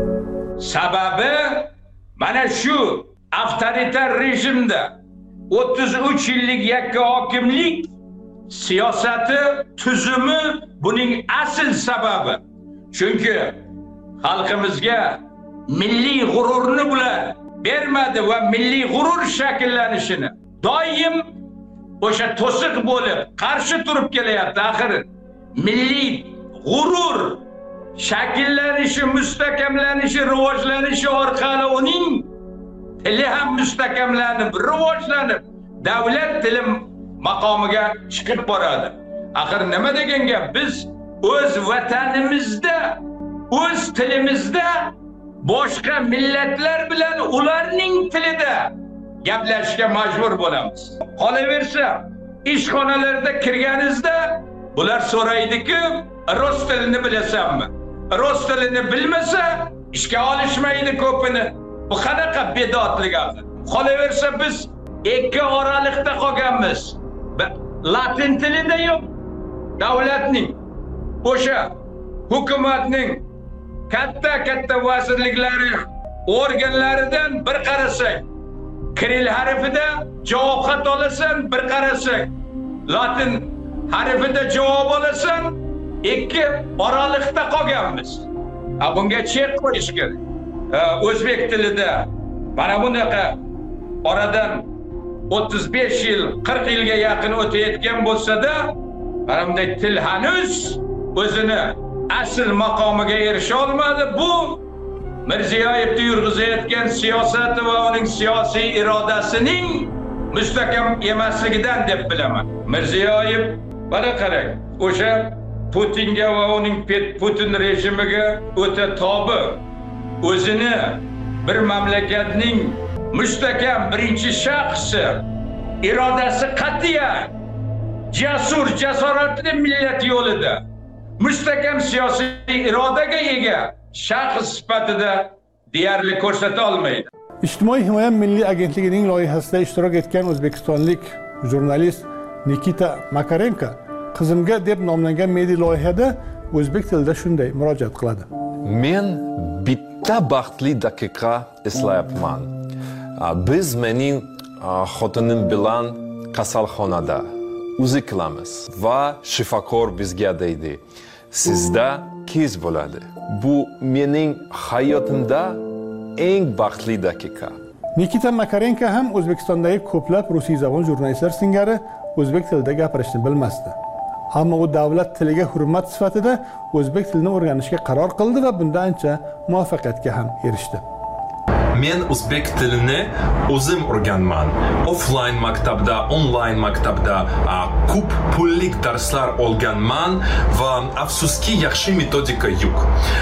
Sababi mana shu avtoritar rejimda o'ttiz uch yillik yakka hokimlik siyosati tuzumi buning asl sababi. Chunki xalqimizga milliy g'ururni bular bermadi va milliy g'urur shakllanishini doim o'sha to'siq bo'lib qarshi turib kelyapti. Axir milliy g'urur shakllanishi, mustahkamlanishi, rivojlanishi orqali uning tili ham mustahkamlanib, rivojlanib, davlat tili maqomiga chiqib boradi. Axir nima degan gap? Biz o'z vatanimizda, o'z tilimizda boshqa millatlar bilan ularning tilida gaplashishga majbur bo'lamiz. Qolaversa, ishxonalarda kirganingizda bular so'raydiki, rus tilini bilasanmi? Rus tilini bilmasa, ishga olishmaydi ko'pini. Bu qanaqa bedotlik axir? Qolaversa biz ikki oralikda qolganmiz. Latin tilida yo'q. Davlatning, o'sha hukumatning katta-katta vazirliklari, organlaridan bir qarasak, kiril harfida javob xat olasan, bir qarasak, latin harfida javob olasan, ikki oralikda qolganmiz. Ha, bunga chek qo'yish kerak. O'zbek tilida mana bunaqa oradan o'ttiz besh yil, qirq yilga yaqin o'tayotgan bo'lsa-da, mana bunday til hanuz o'zini asl maqomiga erisha olmadi. Bu Mirziyoyevning yurg'izayotgan siyosati va uning siyosiy irodasining mustahkam emasligidan deb bilaman. Mirziyoyev mana qarang, o'sha Putinga va uning Putin rejimiga o'ta tobi, o'zini bir mamlakatning mustahkam birinchi shaxsi, irodasi qat'iyan, jasur, jasoratli millat yo'lida mustahkam siyosiy irodaga ega shaxs sifatida deyarli ko'rsata olmaydi. Ijtimoiy himoya milliy agentligining loyihasida ishtirok etgan o'zbekistonlik jurnalist Nikita Makarenko qizimga deb nomlangan milliy loyihada o'zbek tilida shunday murojaat qiladi. Men bitta baxtli daqiqa eslayapman. Biz mening xotinim bilan kasalxonada uzi qilamiz va shifokor bizga deydi: sizda qiz bo'ladi. Bu mening hayotimda eng baxtli daqiqa. Nikita Makarenko ham O'zbekistondagi ko'plab rusiyzabon jurnalistlar singari o'zbek tilida gapirishni bilmasdi. Ammo u davlat tiliga hurmat sifatida o'zbek tilini o'rganishga qaror qildi va bunda ancha muvaffaqiyatga ham erishdi. Men o'zbek tilini o'zim o'rganman. Offline maktabda, online maktabda ko'p pullik darslar olganman va afsuski yaxshi metodika yo'q.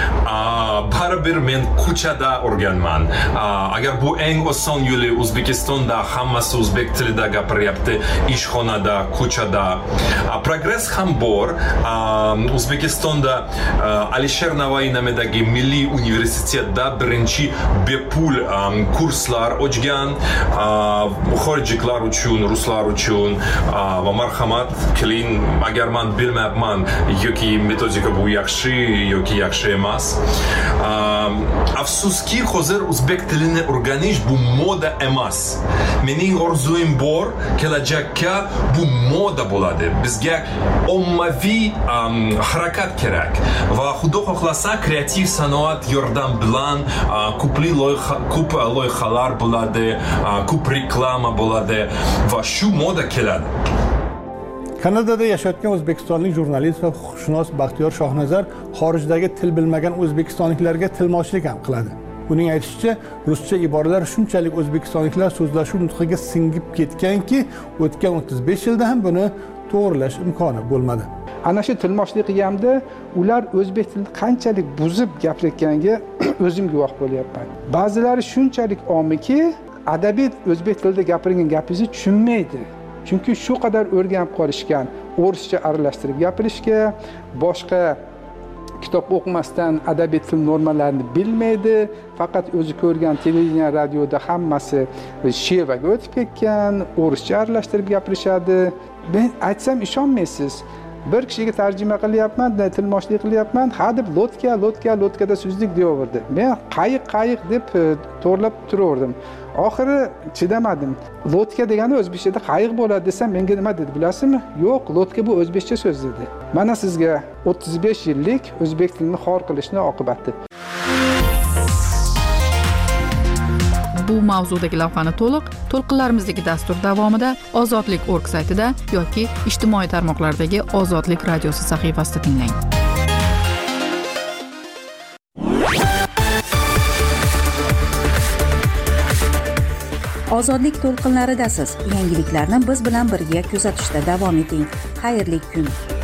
Baribir men ko'chada o'rganman. Agar bu eng oson yo'li, O'zbekistonda hammasi o'zbek tilida gapiryapti, ishxonada, ko'chada. Progress ham bor. O'zbekistonda Alisher Navoiy nomidagi Milliy universitetda birinchi bepul kurslar ochgan, xorijliklar uchun, ruslar uchun va marhamat qiling, agar men bilmayapman yoki metodika bu yaxshi yoki yaxshi emas. Afsuski hozir o'zbek tilini o'rganish bu moda emas. Mening orzuim bor, kelajakda bu moda bo'ladi. Bizga ommaviy harakat kerak va xudo xohlasa kreativ sanoat yordam bilan ko'pli loyiha ko'p loyihalar bo'ladi, ko'p reklama bo'ladi va shu moda keladi. Kanadada yashayotgan o'zbekistonlik jurnalist va huquqshunos Baxtiyor Shohnazar xorijdagi til bilmagan o'zbekistonliklarga tilmochlik ham qiladi. Uning aytishicha, ruscha iboralar shunchalik o'zbekistonliklar so'zlashuv nutqiga singib ketganki, o'tgan o'ttiz besh yilda ham buni to'g'rilash imkoni bo'lmadi. Ana shu tilmochlik qilganda ular o'zbek tilini qanchalik buzib gapirayotganiga o'zim guvoh bo'lyapman. Ba'zilari shunchalik omiki, adabiyot o'zbek tilida gapirgan gapingizni tushunmaydi. Chunki shu qadar o'rganib qolishgan, o'rischa aralashtirib gapirishga, boshqa kitob o'qimasdan adabiyot til normalarini bilmaydi. Faqat o'zi ko'rgan televideniya, radioda hammasi shevaga o'tib ketgan, o'rischa aralashtirib gapirishadi. Men aytsam ishonmaysiz. Bir kishiga tarjima qilyapman, tilmochlik qilyapman, ha deb lotka, lotka, lotkada so'zlik deyaverdi. Men qayiq, qayiq deb to'g'rilab turaverdim. Oxiri chidamadim. Lotka degani o'zbekchada qayiq bo'ladi desam, menga nima dedi bilasizmi? Yo'q, lotka bu o'zbekcha so'z dedi. Mana sizga o'ttiz besh yillik o'zbek tilini xor qilishning oqibati. Bu mavzudagi lavhani to'liq to'lqinlarimizdagi dastur davomida ozodlik nokta org saytida yoki ijtimoiy tarmoqlardagi Ozodlik radiosi sahifasida tinglang. Ozodlik to'lqinlaridasiz. Yangiliklarni biz bilan birga kuzatishda davom eting. Xayrli kun.